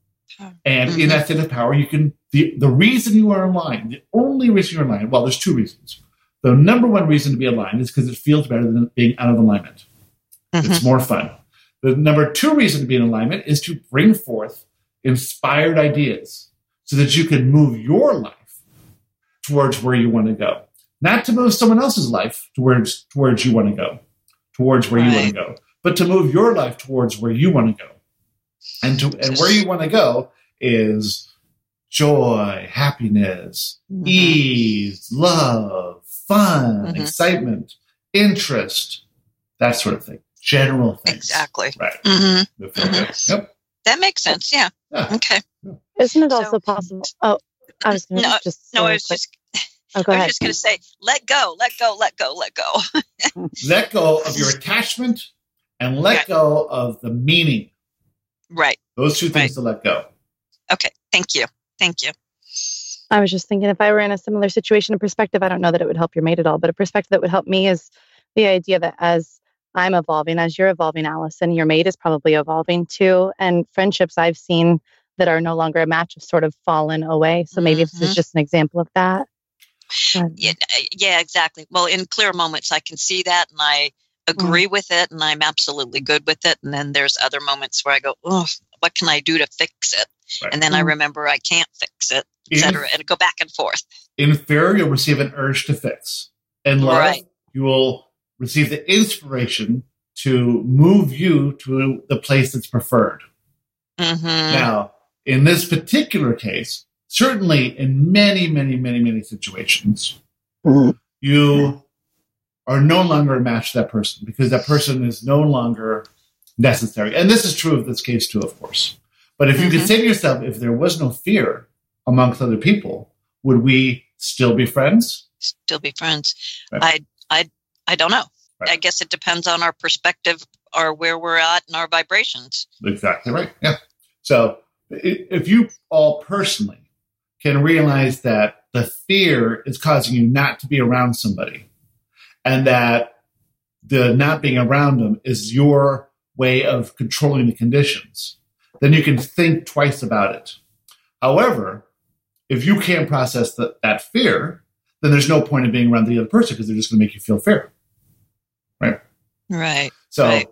And mm-hmm. in that state of power, you can, the, the reason you are aligned, the only reason you're aligned, well, there's two reasons. The number one reason to be aligned is because it feels better than being out of alignment. Mm-hmm. It's more fun. The number two reason to be in alignment is to bring forth inspired ideas so that you can move your life towards where you want to go. Not to move someone else's life towards, towards you want to go, towards where right. you want to go, but to move your life towards where you want to go. And to, and where you want to go is joy, happiness, mm-hmm. ease, love, fun, mm-hmm. excitement, interest, that sort of thing. General things.
Exactly.
Right.
Mm-hmm. Mm-hmm.
Yep.
That makes sense. Yeah. yeah. Okay.
Isn't it also so, possible? Oh, I was going to
no,
just.
No, I was quick. just.
Oh, go
I was
ahead.
just going to say, let go, let go, let go, let go.
Let go of your attachment and let yeah. go of the meaning.
Right.
Those two things
right.
to let go.
Okay. Thank you. Thank you.
I was just thinking if I were in a similar situation, a perspective, I don't know that it would help your mate at all, but a perspective that would help me is the idea that as I'm evolving, as you're evolving, Allison, your mate is probably evolving too. And friendships I've seen that are no longer a match have sort of fallen away. So maybe mm-hmm. this is just an example of that. Um,
yeah, yeah, exactly. Well, in clear moments, I can see that and I agree mm. with it and I'm absolutely good with it. And then there's other moments where I go, oh, what can I do to fix it? Right. And then mm. I remember I can't fix it, et cetera, and go back and forth.
In fear, you'll receive an urge to fix. In love, right. you will receive the inspiration to move you to the place that's preferred.
Mm-hmm.
Now, in this particular case, certainly in many, many, many, many situations, mm-hmm. you are no longer a match to that person because that person is no longer necessary. And this is true of this case too, of course. But if you mm-hmm. could say to yourself, if there was no fear amongst other people, would we still be friends?
Still be friends. Right. I, I, I don't know. Right. I guess it depends on our perspective or where we're at and our vibrations.
Exactly right. Yeah. So if you all personally can realize that the fear is causing you not to be around somebody and that the not being around them is your way of controlling the conditions, then you can think twice about it. However, if you can't process the, that fear, then there's no point in being around the other person because they're just going to make you feel fear. Right?
Right.
So,
right.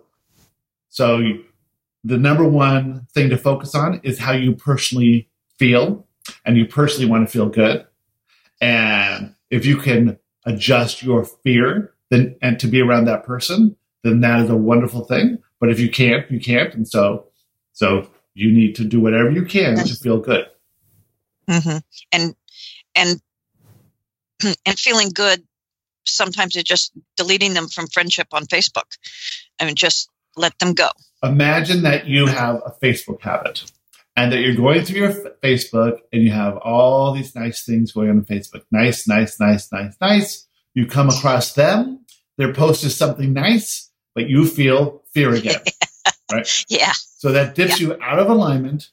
so you, the number one thing to focus on is how you personally feel, and you personally want to feel good. And if you can adjust your fear then and to be around that person, then that is a wonderful thing. But if you can't, you can't. And so, so you need to do whatever you can to feel good.
Mm-hmm. And, and, and feeling good sometimes it's just deleting them from friendship on Facebook. I mean, just let them go.
Imagine that you have a Facebook habit and that you're going through your f- Facebook and you have all these nice things going on on Facebook. Nice, nice, nice, nice, nice. You come across them. Their post is something nice, but you feel fear again. Right?
Yeah.
So that dips yeah. you out of alignment.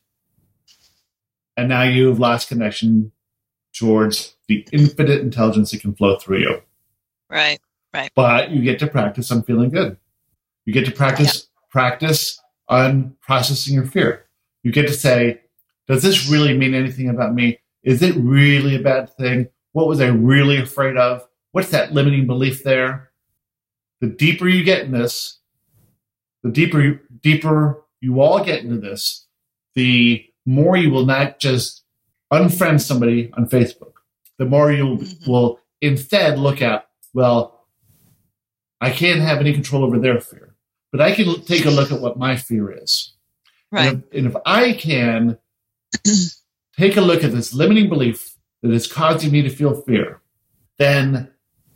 And now you've lost connection towards the infinite intelligence that can flow through you.
Right, right.
But you get to practice on feeling good. You get to practice yeah. practice on processing your fear. You get to say, does this really mean anything about me? Is it really a bad thing? What was I really afraid of? What's that limiting belief there? The deeper you get in this, the deeper you, deeper you all get into this, the more you will not just unfriend somebody on Facebook. The more you mm-hmm. will instead look at, well, I can't have any control over their fear, but I can take a look at what my fear is.
Right.
And if, and if I can take a look at this limiting belief that is causing me to feel fear, then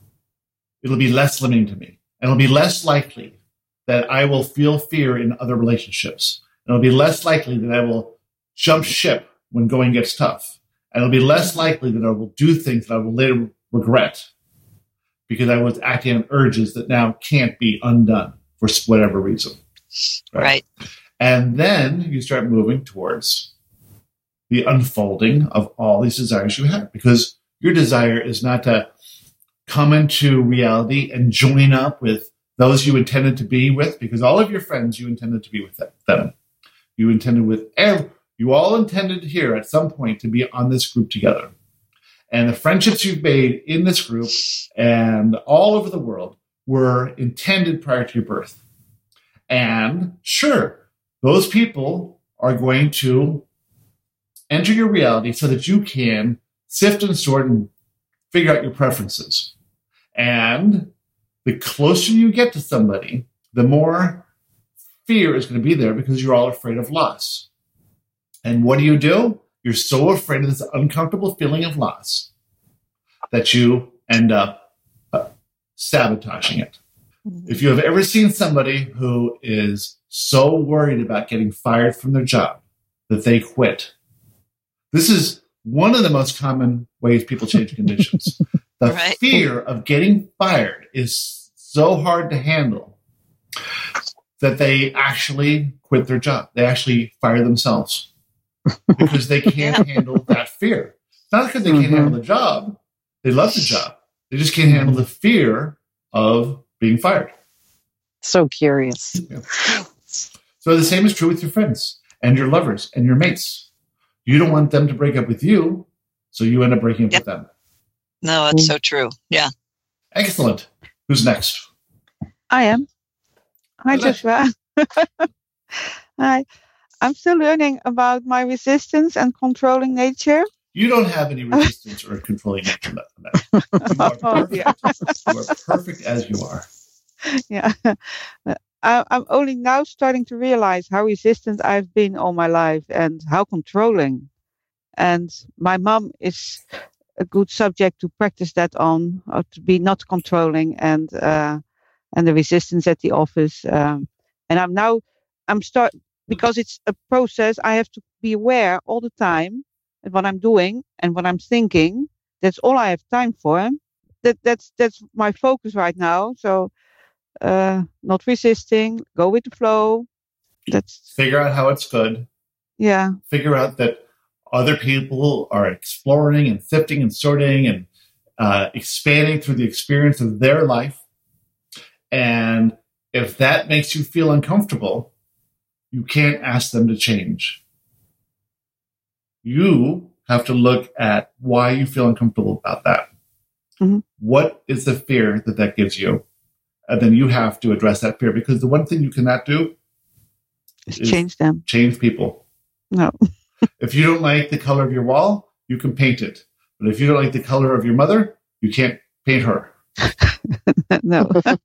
it'll be less limiting to me. And it'll be less likely that I will feel fear in other relationships. And it'll be less likely that I will jump ship when going gets tough. And it'll be less likely that I will do things that I will later regret because I was acting on urges that now can't be undone for whatever reason.
Right. right.
And then you start moving towards the unfolding of all these desires you have, because your desire is not to come into reality and join up with those you intended to be with, because all of your friends you intended to be with them. You intended with every, you all intended here at some point to be on this group together. And the friendships you've made in this group and all over the world were intended prior to your birth. And sure, those people are going to enter your reality so that you can sift and sort and figure out your preferences. And the closer you get to somebody, the more fear is going to be there because you're all afraid of loss. And what do you do? You're so afraid of this uncomfortable feeling of loss that you end up uh, sabotaging it. Mm-hmm. If you have ever seen somebody who is so worried about getting fired from their job that they quit, this is one of the most common ways people change conditions. The right. fear of getting fired is so hard to handle that they actually quit their job. They actually fire themselves because they can't yeah. handle that fear. It's not because they can't mm-hmm. handle the job. They love the job. They just can't handle the fear of being fired.
So curious.
Yeah. So the same is true with your friends and your lovers and your mates. You don't want them to break up with you, so you end up breaking up yep. with them.
No, that's so true. Yeah.
Excellent. Who's next?
I am. Hi, Hello. Joshua. Hi. I'm still learning about my resistance and controlling nature.
You don't have any resistance or controlling nature. You are perfect. Oh, yeah. You are perfect as you are.
Yeah. I, I'm only now starting to realize how resistant I've been all my life and how controlling. And my mom is a good subject to practice that on, or to be not controlling, and uh, and the resistance at the office. Um, and I'm now, I'm start because it's a process. I have to be aware all the time of what I'm doing and what I'm thinking. That's all I have time for. That that's that's my focus right now. So. Uh, not resisting, go with the flow. That's
figure out how it's good.
Yeah.
Figure out that other people are exploring and sifting and sorting and uh, expanding through the experience of their life. And if that makes you feel uncomfortable, you can't ask them to change. You have to look at why you feel uncomfortable about that. Mm-hmm. What is the fear that that gives you? And then you have to address that fear, because the one thing you cannot do
is change them.
Change people.
No.
If you don't like the color of your wall, you can paint it. But if you don't like the color of your mother, you can't paint her.
No.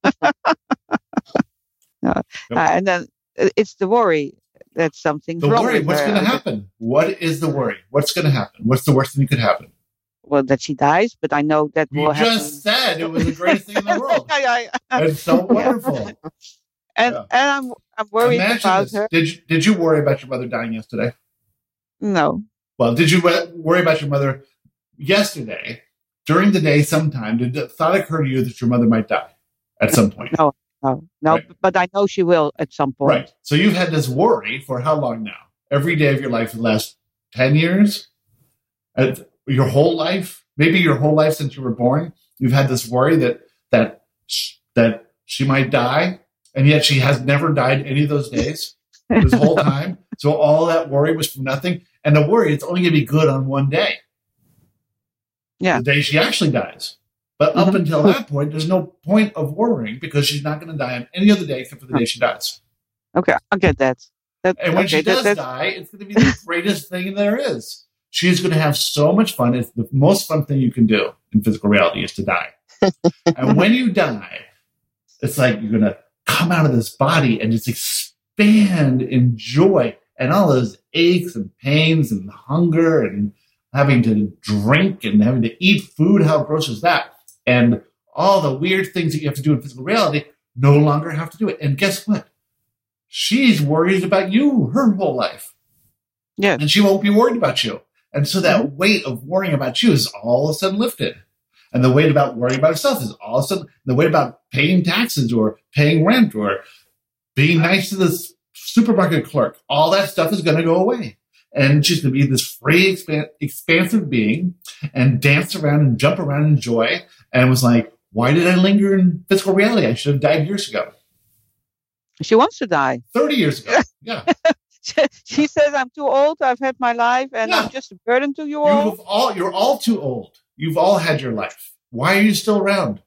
No. Yep. Uh, and then it's the worry that something's
the
wrong.
The worry.
With
What's
her.
going to happen? What is the worry? What's going to happen? What's the worst thing that could happen?
well, that she dies, but I know that
You
will happen.
just said it was the greatest thing in the world.
I, I,
It's so wonderful.
and
Yeah.
and I'm I'm worried
Imagine
about
this.
her.
Did you, did you worry about your mother dying yesterday?
No,
Well, did you wo- worry about your mother yesterday, during the day sometime? Did the thought occur to you that your mother might die at some point?
no, no, no.
Right.
But I know she will at some point.
Right. So you've had this worry for how long now? Every day of your life for the last ten years? At your whole life? Maybe your whole life since you were born? You've had this worry that that that she might die, and yet she has never died any of those days this whole time. So all that worry was for nothing. And the worry, it's only going to be good on one day.
Yeah.
The day she actually dies. But
Mhm.
up until that point, there's no point of worrying because she's not going to die on any other day except for the day she dies.
Okay, I get that. That
And when
okay,
she does
that, that's-
die, it's going to be the greatest thing there is. She's going to have so much fun. It's the most fun thing you can do in physical reality is to die. And when you die, it's like you're going to come out of this body and just expand in joy. And all those aches and pains and hunger and having to drink and having to eat food, how gross is that? And all the weird things that you have to do in physical reality no longer have to do it. And guess what? She's worried about you her whole life.
Yeah.
And she won't be worried about you. And so that weight of worrying about you is all of a sudden lifted. And the weight about worrying about herself is all of a sudden, the weight about paying taxes or paying rent or being nice to the supermarket clerk, all that stuff is going to go away. And she's going to be this free, expan- expansive being and dance around and jump around in joy. And was like, why did I linger in physical reality? I should have died years ago.
she wants to die.
thirty years ago. Yeah.
She says, I'm too old, I've had my life, and
Yeah.
I'm just a burden to you all.
You've all, you're all too old. You've all had your life. Why are you still around?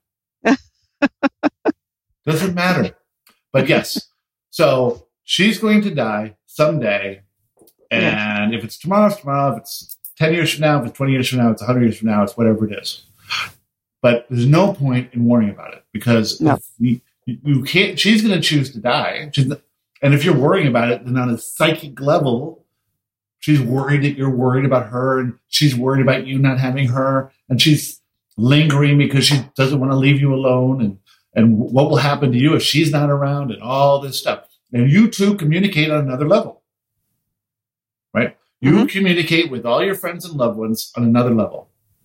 Doesn't matter. But yes, so she's going to die someday. And if it's tomorrow, it's tomorrow. If it's ten years from now, if it's twenty years from now, it's one hundred years from now, it's whatever it is. But there's no point in worrying about it because
No.
if you, you can't, she's going to choose to die. She's, and if you're worrying about it, then on a psychic level, she's worried that you're worried about her and she's worried about you not having her. And she's lingering because she doesn't want to leave you alone. And, and what will happen to you if she's not around and all this stuff. And you two communicate on another level, right? You
Mhm.
communicate with all your friends and loved ones on another level.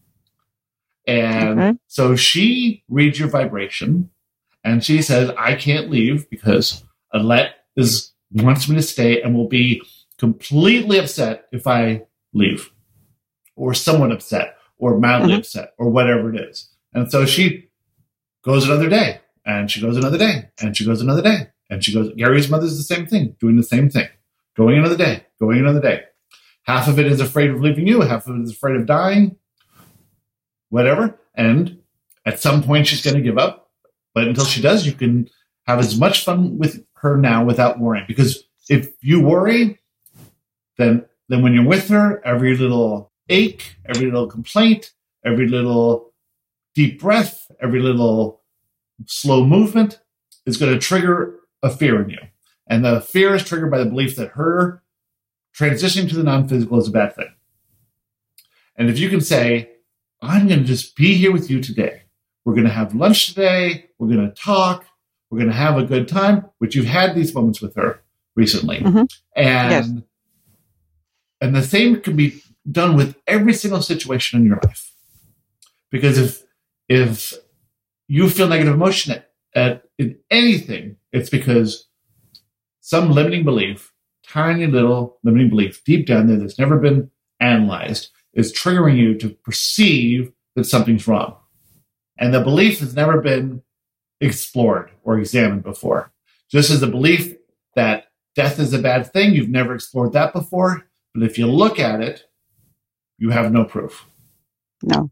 And
Okay.
so she reads your vibration and she says, I can't leave because Alette is wants me to stay and will be completely upset if I leave, or somewhat upset, or mildly
Mhm.
upset, or whatever it is. And so she goes another day, and she goes another day, and she goes another day, and she goes. Gary's mother's the same thing, doing the same thing, going another day, going another day. Half of it is afraid of leaving you, half of it is afraid of dying, whatever. And at some point, she's going to give up. But until she does, you can have as much fun with her now without worrying. Because if you worry, then then when you're with her, every little ache, every little complaint, every little deep breath, every little slow movement is going to trigger a fear in you. And the fear is triggered by the belief that her transitioning to the non-physical is a bad thing. And if you can say, I'm going to just be here with you today. We're going to have lunch today. We're going to talk. We're going to have a good time, which you've had these moments with her recently.
Mhm.
And,
Yes.
and the same can be done with every single situation in your life. Because if, if you feel negative emotion at, at in anything, it's because some limiting belief, tiny little limiting belief deep down there that's never been analyzed is triggering you to perceive that something's wrong. And the belief has never been explored or examined before. Just as the belief that death is a bad thing, you've never explored that before. But if you look at it, you have no proof.
No.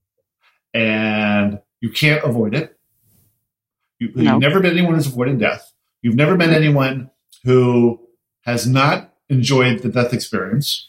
And you can't avoid it. You,
No.
You've never met anyone who's avoided death. You've never met anyone who has not enjoyed the death experience.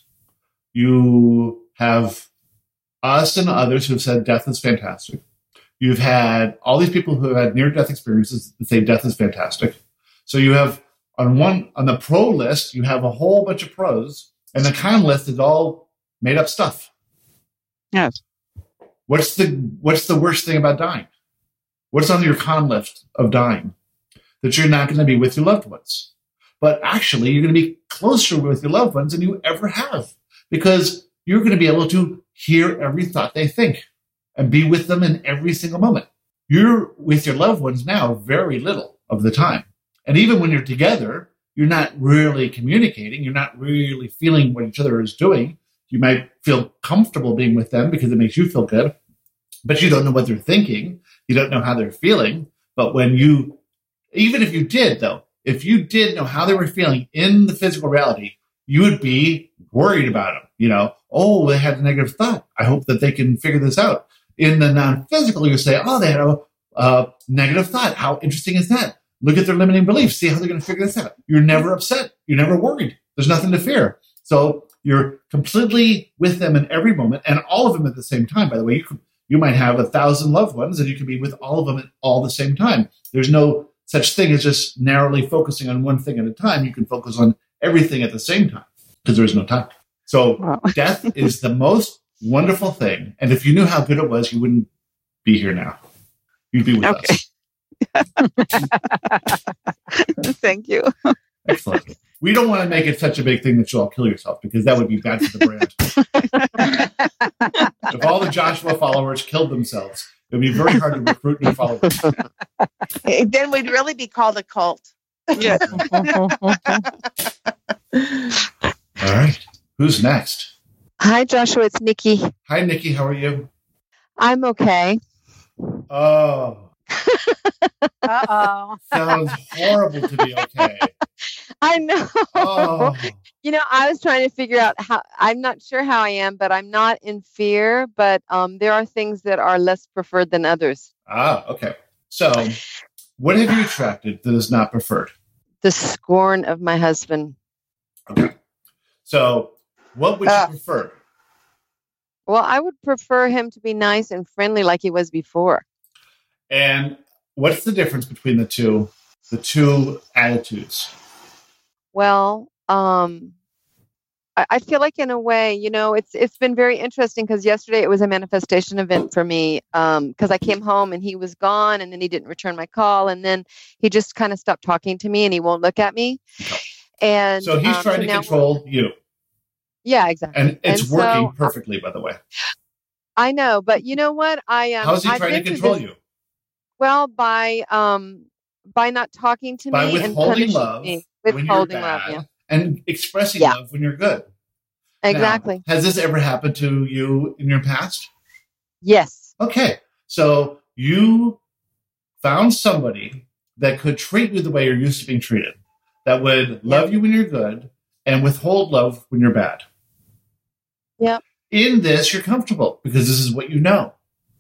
You have us and others who have said death is fantastic. You've had all these people who have had near-death experiences that say death is fantastic. So you have on one on the pro list, you have a whole bunch of pros, and the con list is all made up stuff.
Yes.
what's the what's the worst thing about dying? What's on your con list of dying? That you're not going to be with your loved ones. But actually, you're going to be closer with your loved ones than you ever have, because you're going to be able to hear every thought they think and be with them in every single moment. You're with your loved ones now very little of the time. And even when you're together, you're not really communicating. You're not really feeling what each other is doing. You might feel comfortable being with them because it makes you feel good, but you don't know what they're thinking. You don't know how they're feeling. But when you, even if you did, though, if you did know how they were feeling in the physical reality, you would be worried about them. You know, oh, they had a negative thought. I hope that they can figure this out. In the non-physical, you say, oh, they had a, a negative thought. How interesting is that? Look at their limiting beliefs. See how they're going to figure this out. You're never upset. You're never worried. There's nothing to fear. So you're completely with them in every moment, and all of them at the same time. By the way, you could, you might have a thousand loved ones, and you can be with all of them at all the same time. There's no such thing as just narrowly focusing on one thing at a time. You can focus on everything at the same time because there's no time. So wow. Death is the most wonderful thing. And if you knew how good it was, you wouldn't be here now. You'd be with
okay.
us.
Thank you.
Excellent. We don't want to make it such a big thing that you'll all kill yourself, because that would be bad for the brand. If all the Joshua followers killed themselves, it would be very hard to recruit new followers.
Then we'd really be called a cult.
Yeah.
All right. Who's next?
Hi, Joshua. It's Nikki.
Hi, Nikki. How are you?
I'm okay.
Oh.
Uh-oh.
Sounds horrible to be okay.
I know.
Oh.
You know, I was trying to figure out how, I'm not sure how I am, but I'm not in fear, but um, there are things that are less preferred than others.
Ah, okay. So what have you attracted that is not preferred?
The scorn of my husband.
Okay. So what would
Uh.
you prefer?
Well, I would prefer him to be nice and friendly like he was before.
And what's the difference between the two, the two attitudes?
Well, um, I, I feel like in a way, you know, it's it's been very interesting because yesterday it was a manifestation event for me because I came home and he was gone, and then he didn't return my call, and then he just kind of stopped talking to me and he won't look at me.
Okay.
And
So he's
um,
trying
so
to
now-
control you.
Yeah, exactly.
And it's
And
working
so-
perfectly, by the way.
I know, but you know what? I um,
How's he
I've
trying to
been through
control
this-
you?
Well, by um, by not talking to
By
me and
withholding
punishing
love
me.
when you're
Withholding love,
bad,
yeah,
and expressing
Yeah.
love when you're good. Now,
exactly.
has this ever happened to you in your past?
Yes.
Okay. So you found somebody that could treat you the way you're used to being treated, that would love you when you're good and withhold love when you're bad.
Yep.
In this, you're comfortable because this is what you know.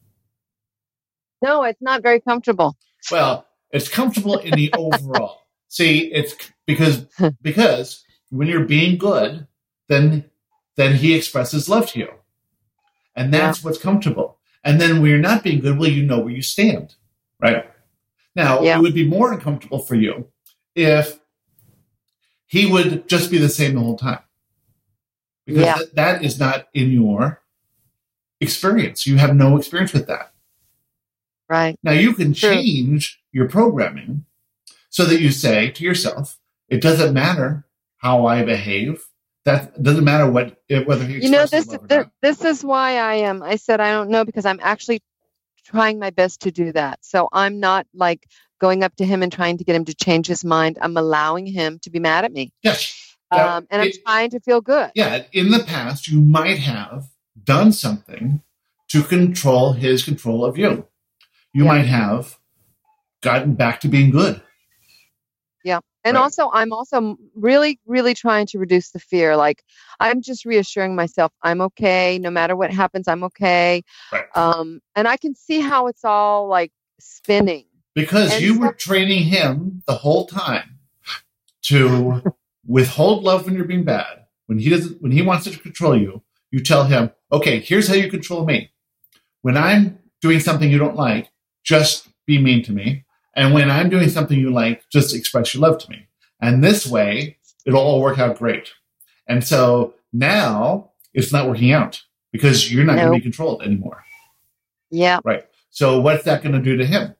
No, it's not very comfortable.
Well, it's comfortable in the overall. See, it's because because when you're being good, then then he expresses love to you. And that's what's comfortable. And then when you're not being good, well, you know where you stand. Right? Now,
Yeah.
it would be more uncomfortable for you if he would just be the same the whole time. Because
Yeah.
th- that is not in your experience. You have no experience with that.
Right.
Now, you can
True.
change your programming so that you say to yourself, it doesn't matter how I behave. That doesn't matter what whether he
You know,
expresses
this
love or
th-
not.
this is why I am. I said I don't know because I'm actually trying my best to do that. So I'm not like going up to him and trying to get him to change his mind. I'm allowing him to be mad at me,
Yes. Now,
um, and I'm
it-
trying to feel good.
yeah, in the past, you might have done something to control his control of you. You
Yeah.
might have gotten back to being good.
Yeah. And
Right.
also, I'm also really, really trying to reduce the fear. Like, I'm just reassuring myself, I'm okay. No matter what happens, I'm okay.
Right.
Um, and I can see how it's all like spinning.
Because
And
you
so-
were training him the whole time to withhold love when you're being bad. When he doesn't, when he wants to control you, you tell him, okay, here's how you control me. When I'm doing something you don't like, just be mean to me. And when I'm doing something you like, just express your love to me. And this way, it'll all work out great. And so now it's not working out because you're not going
No.
to be controlled anymore.
Yeah.
Right. So what's that going to do to him?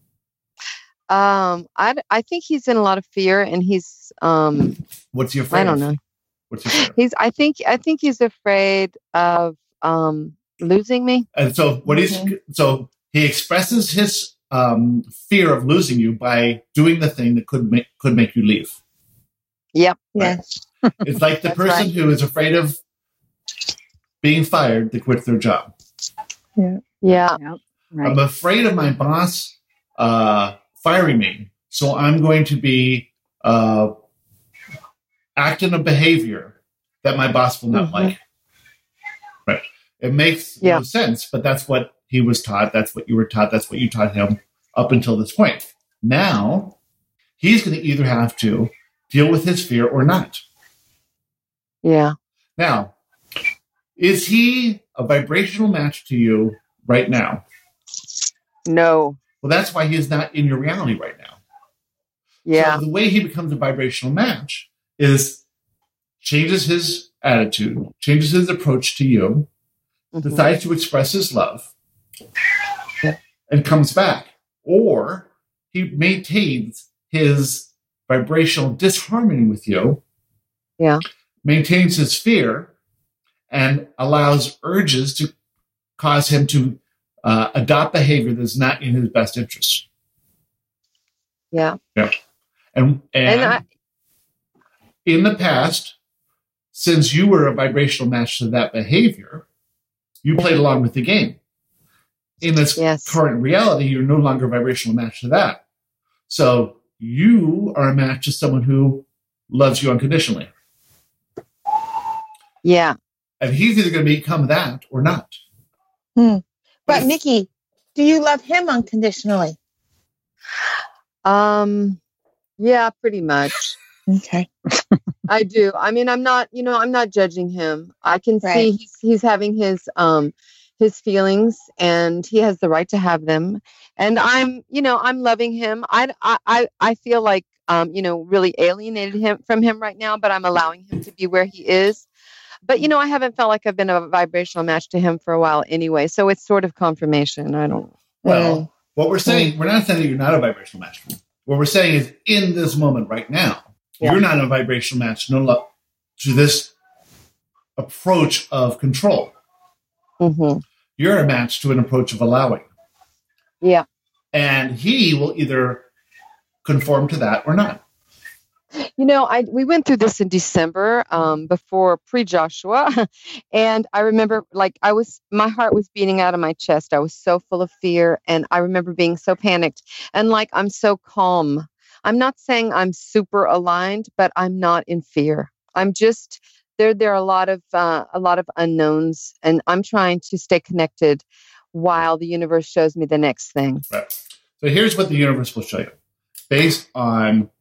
Um, I, I think he's in a lot of fear, and he's um.
What's he afraid
I don't
of?
know.
What's he afraid of?
He's. I think. I think he's afraid of um losing me.
And so what
Mm-hmm.
he's so he expresses his um fear of losing you by doing the thing that could make could make you leave.
Yep.
Yes.
It's like the
That's
person
right.
who is afraid of being fired that quits their job.
Yeah.
Yep. Right.
I'm afraid of my boss uh, firing me, so I'm going to be uh, act in a behavior that my boss will not
Mhm.
like. Right? It makes
Yeah.
no sense, but that's what he was taught. That's what you were taught. That's what you taught him up until this point. Now he's going to either have to deal with his fear or not.
Yeah.
Now, is he a vibrational match to you right now?
No.
Well, that's why he's not in your reality right now.
Yeah.
So the way he becomes a vibrational match is changes his attitude, changes his approach to you,
Mhm.
decides to express his love,
Yeah.
and comes back. Or he maintains his vibrational disharmony with you,
Yeah.
maintains his fear, and allows urges to cause him to uh, adopt behavior that's not in his best interest.
Yeah.
Yeah. And, and,
And I-
in the past, since you were a vibrational match to that behavior, you played along with the game. In this
Yes.
current reality, you're no longer a vibrational match to that. So you are a match to someone who loves you unconditionally.
Yeah.
And he's either going to become that or not.
But Nikki, do you love him unconditionally?
Um. Yeah. Pretty much.
Okay.
I do. I mean, I'm not, you know, I'm not judging him. I can
Right.
see he's, he's having his, um, his feelings, and he has the right to have them. And I'm, you know, I'm loving him. I, I, I, I feel like, um, you know, really alienated him from him right now, but I'm allowing him to be where he is. But, you know, I haven't felt like I've been a vibrational match to him for a while anyway. So it's sort of confirmation. I don't.
Well, what we're saying, we're not saying that you're not a vibrational match. What we're saying is in this moment right now,
Yeah.
you're not a vibrational match no lo- to this approach of control.
Mm-hmm.
You're a match to an approach of allowing.
Yeah.
And he will either conform to that or not.
You know, I we went through this in December, um, before pre-Joshua, and I remember, like, I was, my heart was beating out of my chest. I was so full of fear, and I remember being so panicked. And like, I'm so calm. I'm not saying I'm super aligned, but I'm not in fear. I'm just there. There are a lot of uh, a lot of unknowns, and I'm trying to stay connected while the universe shows me the next thing.
Right. So here's what the universe will show you based on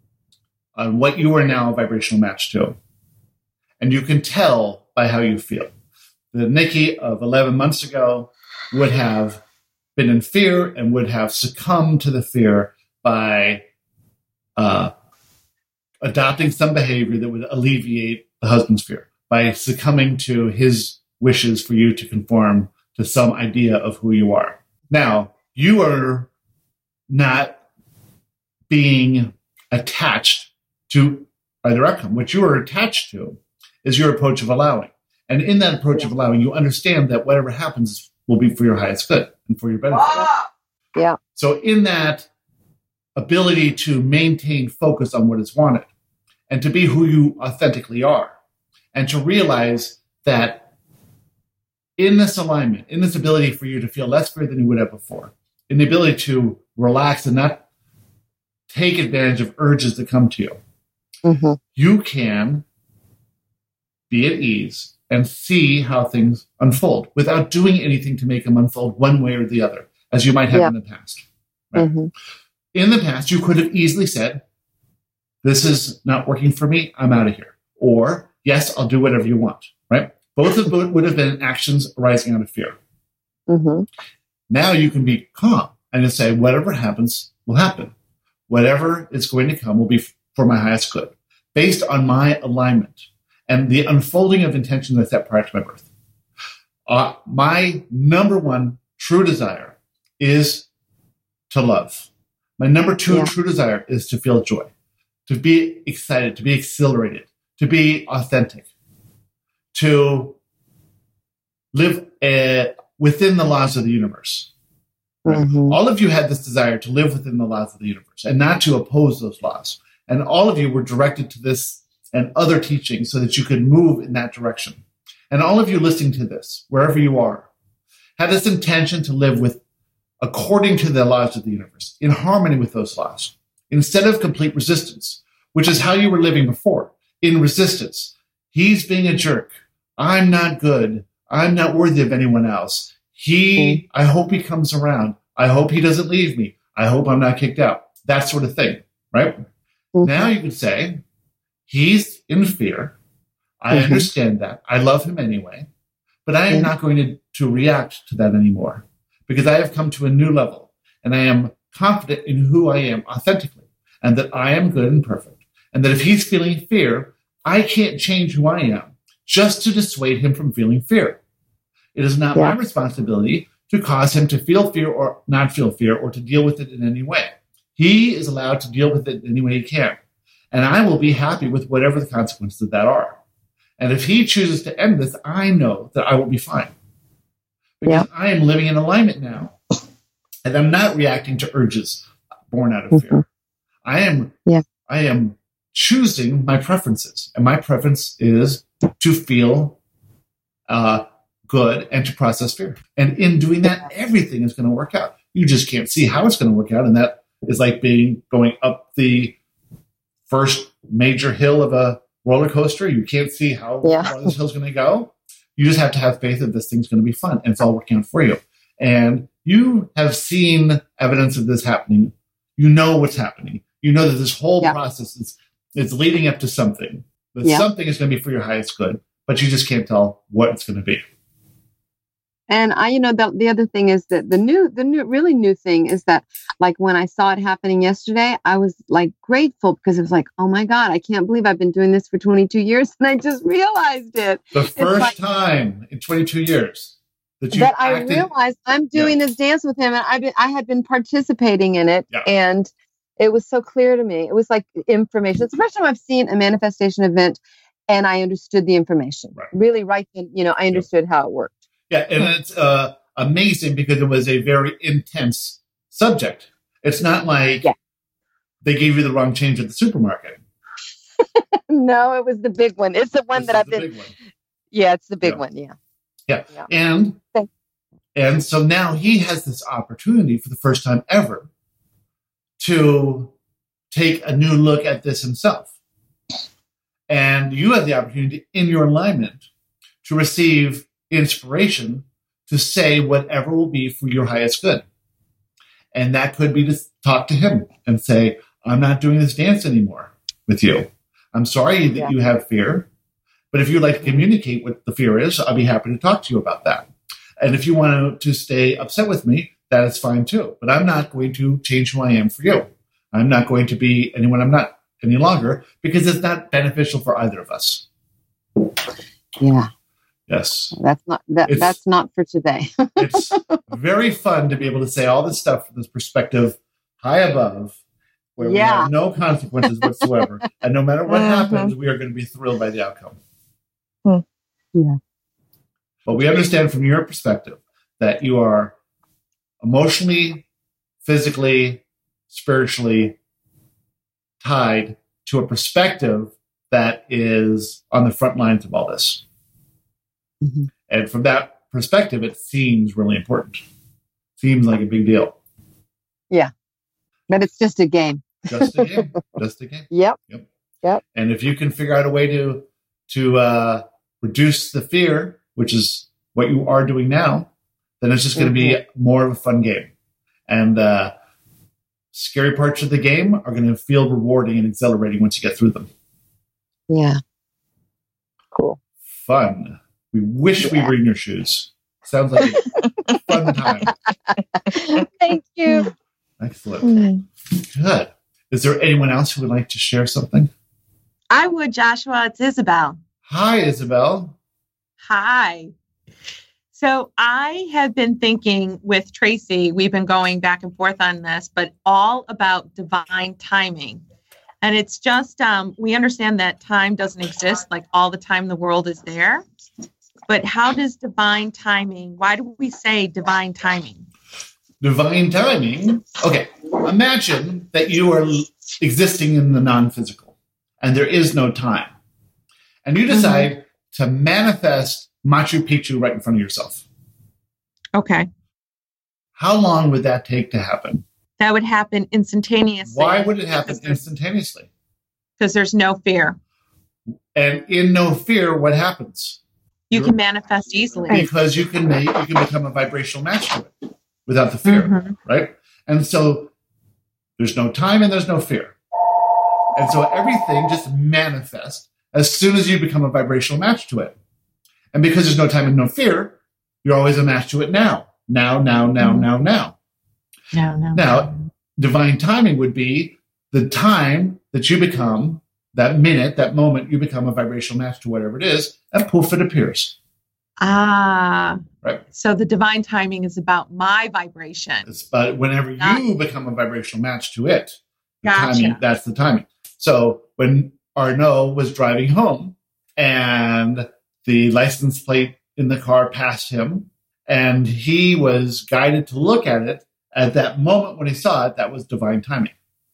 on what you are now a vibrational match to. And you can tell by how you feel. The Nikki of eleven months ago would have been in fear and would have succumbed to the fear by uh, adopting some behavior that would alleviate the husband's fear, by succumbing to his wishes for you to conform to some idea of who you are. Now, you are not being attached to either outcome. What you are attached to is your approach of allowing. And in that approach of allowing, you understand that whatever happens will be for your highest good and for your benefit.
Yeah.
So in that ability to maintain focus on what is wanted and to be who you authentically are, and to realize that in this alignment, in this ability for you to feel less fear than you would have before, in the ability to relax and not take advantage of urges that come to you,
Mm-hmm.
you can be at ease and see how things unfold without doing anything to make them unfold one way or the other, as you might have
Yeah.
in the past. Right?
Mm-hmm.
In the past, you could have easily said, this is not working for me, I'm out of here. Or, yes, I'll do whatever you want, right? Both of them would have been actions arising out of fear.
Mm-hmm.
Now you can be calm and just say, whatever happens will happen. Whatever is going to come will be for my highest good, based on my alignment and the unfolding of intention that's set prior to my birth. Uh, my number one true desire is to love. My number two
Yeah.
true desire is to feel joy, to be excited, to be exhilarated, to be authentic, to live uh, within the laws of the universe. Right?
Mhm.
All of you had this desire to live within the laws of the universe and not to oppose those laws. And all of you were directed to this and other teachings so that you could move in that direction. And all of you listening to this, wherever you are, have this intention to live with according to the laws of the universe, in harmony with those laws, instead of complete resistance, which is how you were living before, in resistance. He's being a jerk. I'm not good. I'm not worthy of anyone else. He, I hope he comes around. I hope he doesn't leave me. I hope I'm not kicked out. That sort of thing, right?
Mhm.
Now you can say, he's in fear. I
Mhm.
understand that. I love him anyway, but I am
Mhm.
not going to, to react to that anymore because I have come to a new level and I am confident in who I am authentically and that I am good and perfect. And that if he's feeling fear, I can't change who I am just to dissuade him from feeling fear. It is not
Yeah.
my responsibility to cause him to feel fear or not feel fear or to deal with it in any way. He is allowed to deal with it in any way he can. And I will be happy with whatever the consequences of that are. And if he chooses to end this, I know that I will be fine. Because
Yeah.
I am living in alignment now. And I'm not reacting to urges born out of fear.
Mhm.
I am
Yeah.
I am choosing my preferences. And my preference is to feel uh, good and to process fear. And in doing that, everything is going to work out. You just can't see how it's going to work out. And that is like being going up the first major hill of a roller coaster. You can't see how
Yeah.
far this hill's going to go. You just have to have faith that this thing's going to be fun and it's all working out for you. And you have seen evidence of this happening. You know what's happening. You know that this whole
Yeah.
process is, is leading up to something. That
Yeah.
something is going to be for your highest good, but you just can't tell what it's going to be.
And I, you know, the, the other thing is that the new, the new, really new thing is that, like, when I saw it happening yesterday, I was like grateful because it was like, oh my God, I can't believe I've been doing this for twenty-two years and I just realized it.
The
It's
first
like-
time in twenty-two years that you
that I
acted,
realized I'm doing this dance with him, and I been, I had been participating in it,
Yeah.
and it was so clear to me. It was like information. It's the first time I've seen a manifestation event, and I understood the information
Right.
really right then. You know, I understood how it worked.
yeah, and it's uh, amazing because it was a very intense subject. It's not like
Yeah.
they gave you the wrong change at the supermarket.
No, it was the big one. It's the one
This
that
is
I've
the
been.
big one.
Yeah, it's the big
Yeah.
one. Yeah.
Yeah.
Yeah.
And
Okay.
and so now he has this opportunity for the first time ever to take a new look at this himself. And you have the opportunity in your alignment to receive inspiration to say whatever will be for your highest good. And that could be to talk to him and say, I'm not doing this dance anymore with you. I'm sorry that
Yeah.
you have fear. But if you'd like to communicate what the fear is, I'll be happy to talk to you about that. And if you want to stay upset with me, that is fine too. But I'm not going to change who I am for you. I'm not going to be anyone I'm not any longer because it's not beneficial for either of us.
Yeah.
Yes.
That's not that.
It's-
That's not for today.
It's very fun to be able to say all this stuff from this perspective high above where we
Yeah.
have no consequences whatsoever. And no matter what
Mhm.
happens, we are going to be thrilled by the outcome.
Hmm.
Yeah.
But we understand from your perspective that you are emotionally, physically, spiritually tied to a perspective that is on the front lines of all this.
Mhm.
And from that perspective, it seems really important. Seems like a big deal.
But it's just a game.
Just a game. Just a game.
Yep.
And if you can figure out a way to to uh, reduce the fear, which is what you are doing now, then it's just going to be more of a fun game. And uh, scary parts of the game are going to feel rewarding and exhilarating once you get through them.
Yeah. Cool.
Fun. We wish we
Yeah.
were in your shoes. Sounds like a fun time.
Thank you.
Excellent.
Mm.
Good. Is there anyone else who would like to share something?
I would, Joshua. It's Isabel.
Hi, Isabel.
Hi. So I have been thinking with Tracy, we've been going back and forth on this, but all about divine timing. And it's just, um, we understand that time doesn't exist, like all the time the world is there. But how does divine timing, why do we say divine timing?
Divine timing. Okay. Imagine that you are existing in the non-physical and there is no time. And you decide mm-hmm. to manifest Machu Picchu right in front of yourself.
Okay.
How long would that take to happen?
That would happen instantaneously.
Why would it happen instantaneously?
Because there's no fear.
And in no fear, what happens?
You You're, can manifest easily.
Because you can make, you can become a vibrational match to it without the fear, mm-hmm. right? And so there's no time and there's no fear. And so everything just manifests as soon as you become a vibrational match to it. And because there's no time and no fear, you're always a match to it now. Now, now, now, mm-hmm. now, now.
No, no.
Now, divine timing would be the time that you become, that minute, that moment, you become a vibrational match to whatever it is, and poof, it appears.
Ah.
Right.
So the divine timing is about my vibration.
It's but whenever Not- you become a vibrational match to it, the
gotcha.
timing, that's the timing. So when Arnaud was driving home and the license plate in the car passed him and he was guided to look at it, at that moment when he saw it, that was divine timing.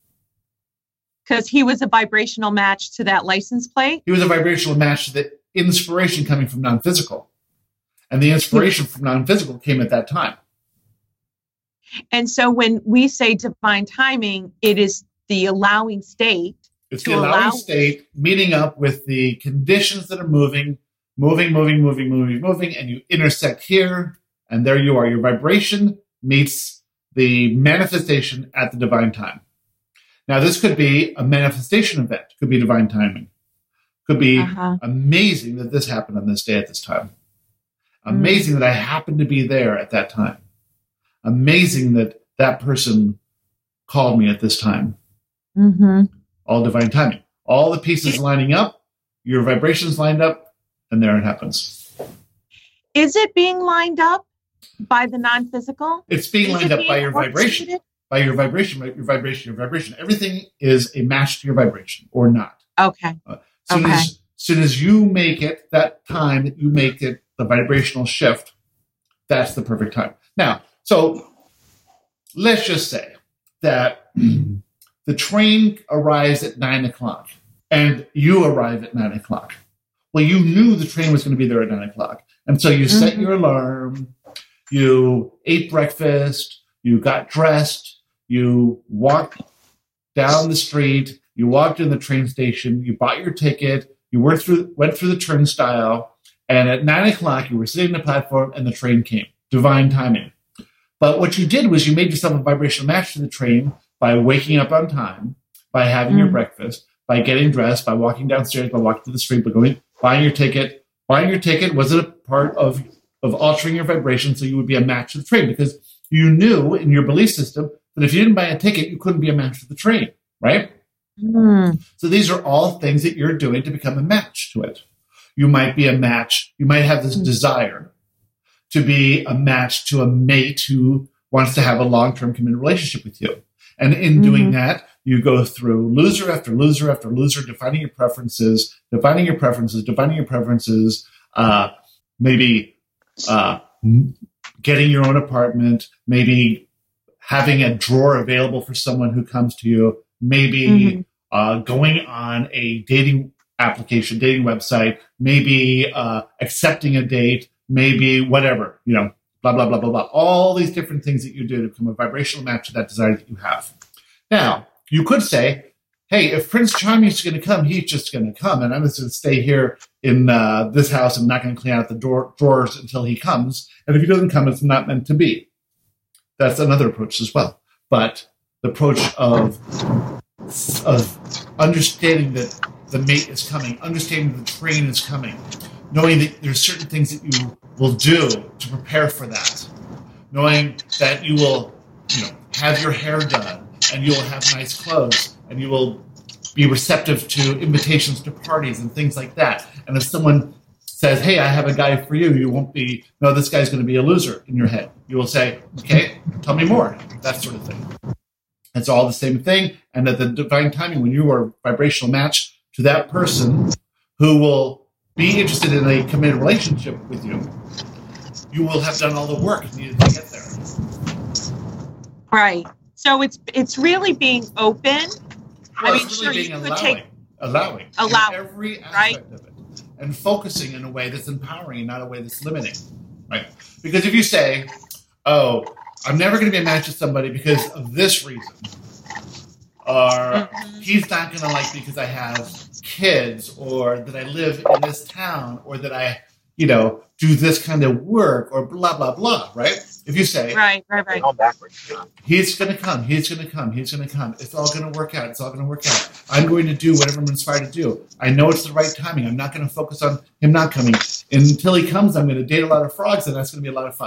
Because he was a vibrational match to that license plate?
He was a vibrational match to the inspiration coming from non-physical. And the inspiration from non-physical came at that time.
And so when we say divine timing, it is the allowing state.
It's the allowing allow- state meeting up with the conditions that are moving, moving, moving, moving, moving, moving, and you intersect here, and there you are. Your vibration meets the manifestation at the divine time. Now, this could be a manifestation event. Could be divine timing. Could be uh-huh. amazing that this happened on this day at this time. Amazing mm. that I happened to be there at that time. Amazing that that person called me at this time.
Mm-hmm.
All divine timing. All the pieces lining up, your vibrations lined up, and there it happens.
Is it being lined up by the non-physical?
It's being is lined up by your vibration. Orchestrated? By your vibration, your vibration, your vibration. Everything is a match to your vibration or not.
Okay.
Uh, soon
okay.
as soon as you make it, that time that you make it, the vibrational shift, that's the perfect time. Now, so let's just say that the train arrives at nine o'clock and you arrive at nine o'clock. Well, you knew the train was going to be there at nine o'clock. And so you mm-hmm. set your alarm, you ate breakfast, you got dressed, you walked down the street, you walked in the train station, you bought your ticket, you went through, went through the turnstile, and at nine o'clock you were sitting on the platform and the train came. Divine timing. But what you did was you made yourself a vibrational match to the train by waking up on time, by having mm. your breakfast, by getting dressed, by walking downstairs, by walking to the street, by going, buying your ticket. Buying your ticket was it a part of, of altering your vibration so you would be a match to the train? Because you knew in your belief system that if you didn't buy a ticket, you couldn't be a match to the train, right?
Mm.
So these are all things that you're doing to become a match to it. You might be a match. You might have this mm. desire to be a match to a mate who wants to have a long-term committed relationship with you. And in mm-hmm. doing that, you go through loser after loser after loser, defining your preferences, defining your preferences, defining your preferences, uh, maybe uh, getting your own apartment, maybe having a drawer available for someone who comes to you, maybe mm-hmm. uh, going on a dating application, dating website, maybe uh, accepting a date, maybe whatever, you know, blah, blah, blah, blah, blah. All these different things that you do to become a vibrational match to that desire that you have. Now, you could say, hey, if Prince Charming's going to come, he's just going to come. And I'm just going to stay here in uh, this house. I'm not going to clean out the door, drawers until he comes. And if he doesn't come, it's not meant to be. That's another approach as well. But the approach of, of understanding that the mate is coming, understanding the train is coming, knowing that there's certain things that you will do to prepare for that, knowing that you will, you know, have your hair done and you will have nice clothes and you will be receptive to invitations to parties and things like that. And if someone says, hey, I have a guy for you, you won't be, no, this guy's going to be a loser in your head. You will say, okay, tell me more, that sort of thing. It's all the same thing. And at the divine timing, when you are a vibrational match to that person who will be interested in a committed relationship with you, you will have done all the work needed to get there.
Right. So it's it's really being open.
Well,
I mean,
it's
sure,
really
you
being
could
allowing,
take
allowing,
allowing,
in every aspect
right?
of it, and focusing in a way that's empowering and not a way that's limiting, right? Because if you say, "Oh, I'm never going to be a match with somebody because of this reason," or
Mm-hmm.
"He's not going to like me because I have kids," or that I live in this town, or that I, you know, do this kind of work, or blah blah blah, right? If you say,
right, right, right,
he's going to come, he's going to come, he's going to come. It's all going to work out. It's all going to work out. I'm going to do whatever I'm inspired to do. I know it's the right timing. I'm not going to focus on him not coming. Until he comes, I'm going to date a lot of frogs, and that's going to be a lot of fun.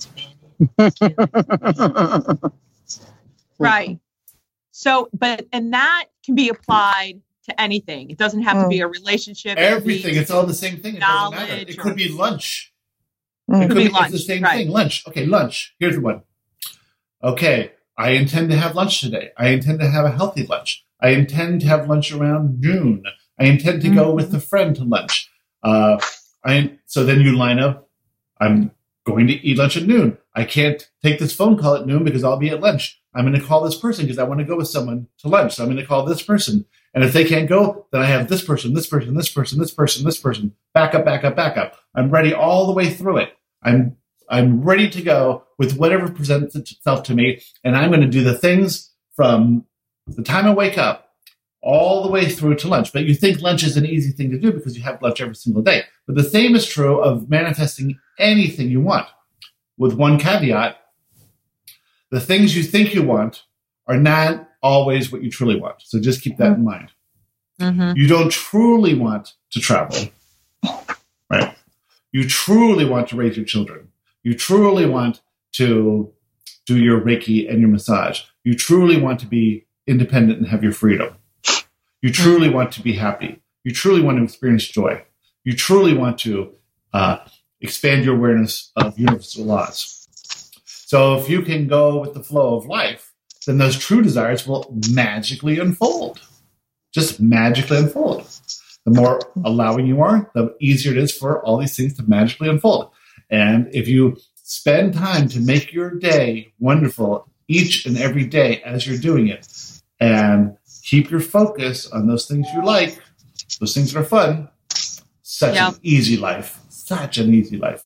right. So, but and that can be applied to anything. It doesn't have to be a relationship. It could
Everything.
be
It's all the same thing. It doesn't matter.
knowledge
It
or-
could be lunch.
It
It
could
could
be
be
lunch,
It's the same
right.
thing. Lunch. Okay, lunch. Here's the one. Okay, I intend to have lunch today. I intend to have a healthy lunch. I intend to have lunch around noon. I intend to go with a friend to lunch. Uh, I so then you line up. I'm going to eat lunch at noon. I can't take this phone call at noon because I'll be at lunch. I'm going to call this person because I want to go with someone to lunch. So I'm going to call this person. And if they can't go, then I have this person, this person, this person, this person, this person. Back up, back up, back up. I'm ready all the way through it. I'm I'm ready to go with whatever presents itself to me. And I'm going to do the things from the time I wake up all the way through to lunch. But you think lunch is an easy thing to do because you have lunch every single day. But the same is true of manifesting anything you want, with one caveat. The things you think you want are not always what you truly want. So just keep that in mind.
Mm-hmm.
You don't truly want to travel, right? You truly want to raise your children. You truly want to do your Reiki and your massage. You truly want to be independent and have your freedom. You truly want to be happy. You truly want to experience joy. You truly want to uh, expand your awareness of universal laws. So if you can go with the flow of life, then those true desires will magically unfold. Just magically unfold. The more allowing you are, the easier it is for all these things to magically unfold. And if you spend time to make your day wonderful each and every day as you're doing it, and keep your focus on those things you like, those things that are fun, such
Yeah.
an easy life. Such an easy life.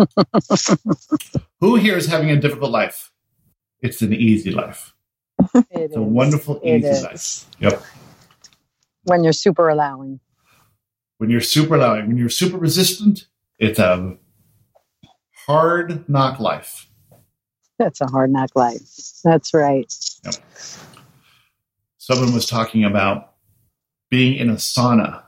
Who here is having a difficult life? It's an easy life.
It
It's a
is.
wonderful,
It
easy
is.
life. Yep.
When you're super allowing.
When you're super allowing, when you're super resistant, it's a hard knock life.
That's a hard knock life. That's right.
Yep. Someone was talking about being in a sauna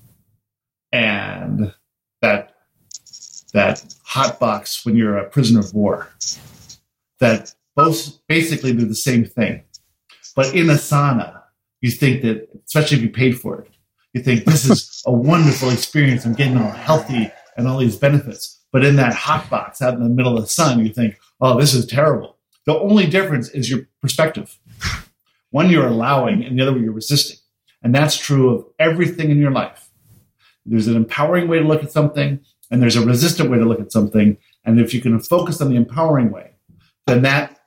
and that that hot box when you're a prisoner of war. That both basically do the same thing. But in a sauna, you think that, especially if you paid for it, you think this is a wonderful experience. I'm getting all healthy and all these benefits. But in that hot box out in the middle of the sun, you think, oh, this is terrible. The only difference is your perspective. One you're allowing, and the other one you're resisting. And that's true of everything in your life. There's an empowering way to look at something, and there's a resistant way to look at something. And if you can focus on the empowering way, then that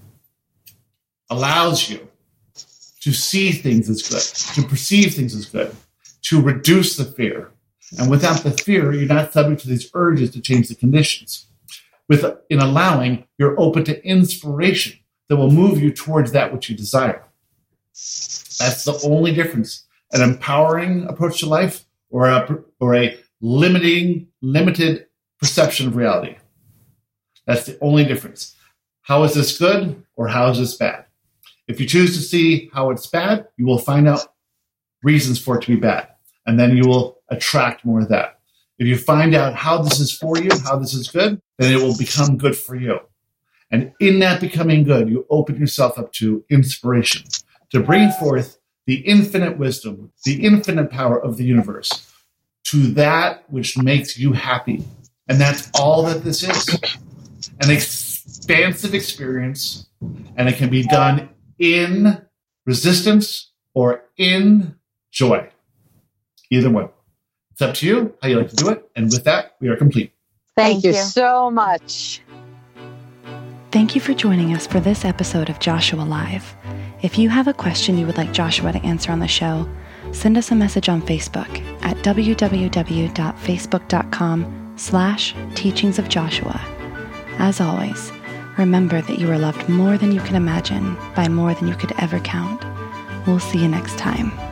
allows you to see things as good, to perceive things as good, to reduce the fear. And without the fear, you're not subject to these urges to change the conditions. With in allowing, you're open to inspiration that will move you towards that which you desire. That's the only difference. An empowering approach to life or a, or a limiting, limited perception of reality. That's the only difference. How is this good or how is this bad? If you choose to see how it's bad, you will find out reasons for it to be bad. And then you will attract more of that. If you find out how this is for you, how this is good, then it will become good for you. And in that becoming good, you open yourself up to inspiration, to bring forth the infinite wisdom, the infinite power of the universe, to that which makes you happy. And that's all that this is. An expansive experience, and it can be done in resistance or in joy. Either one. It's up to you how you like to do it. And with that, we are complete.
Thank,
Thank
you
you.
so much.
Thank you for joining us for this episode of Joshua Live. If you have a question you would like Joshua to answer on the show, send us a message on Facebook at www.facebook.com slash teachings of Joshua. As always, remember that you are loved more than you can imagine by more than you could ever count. We'll see you next time.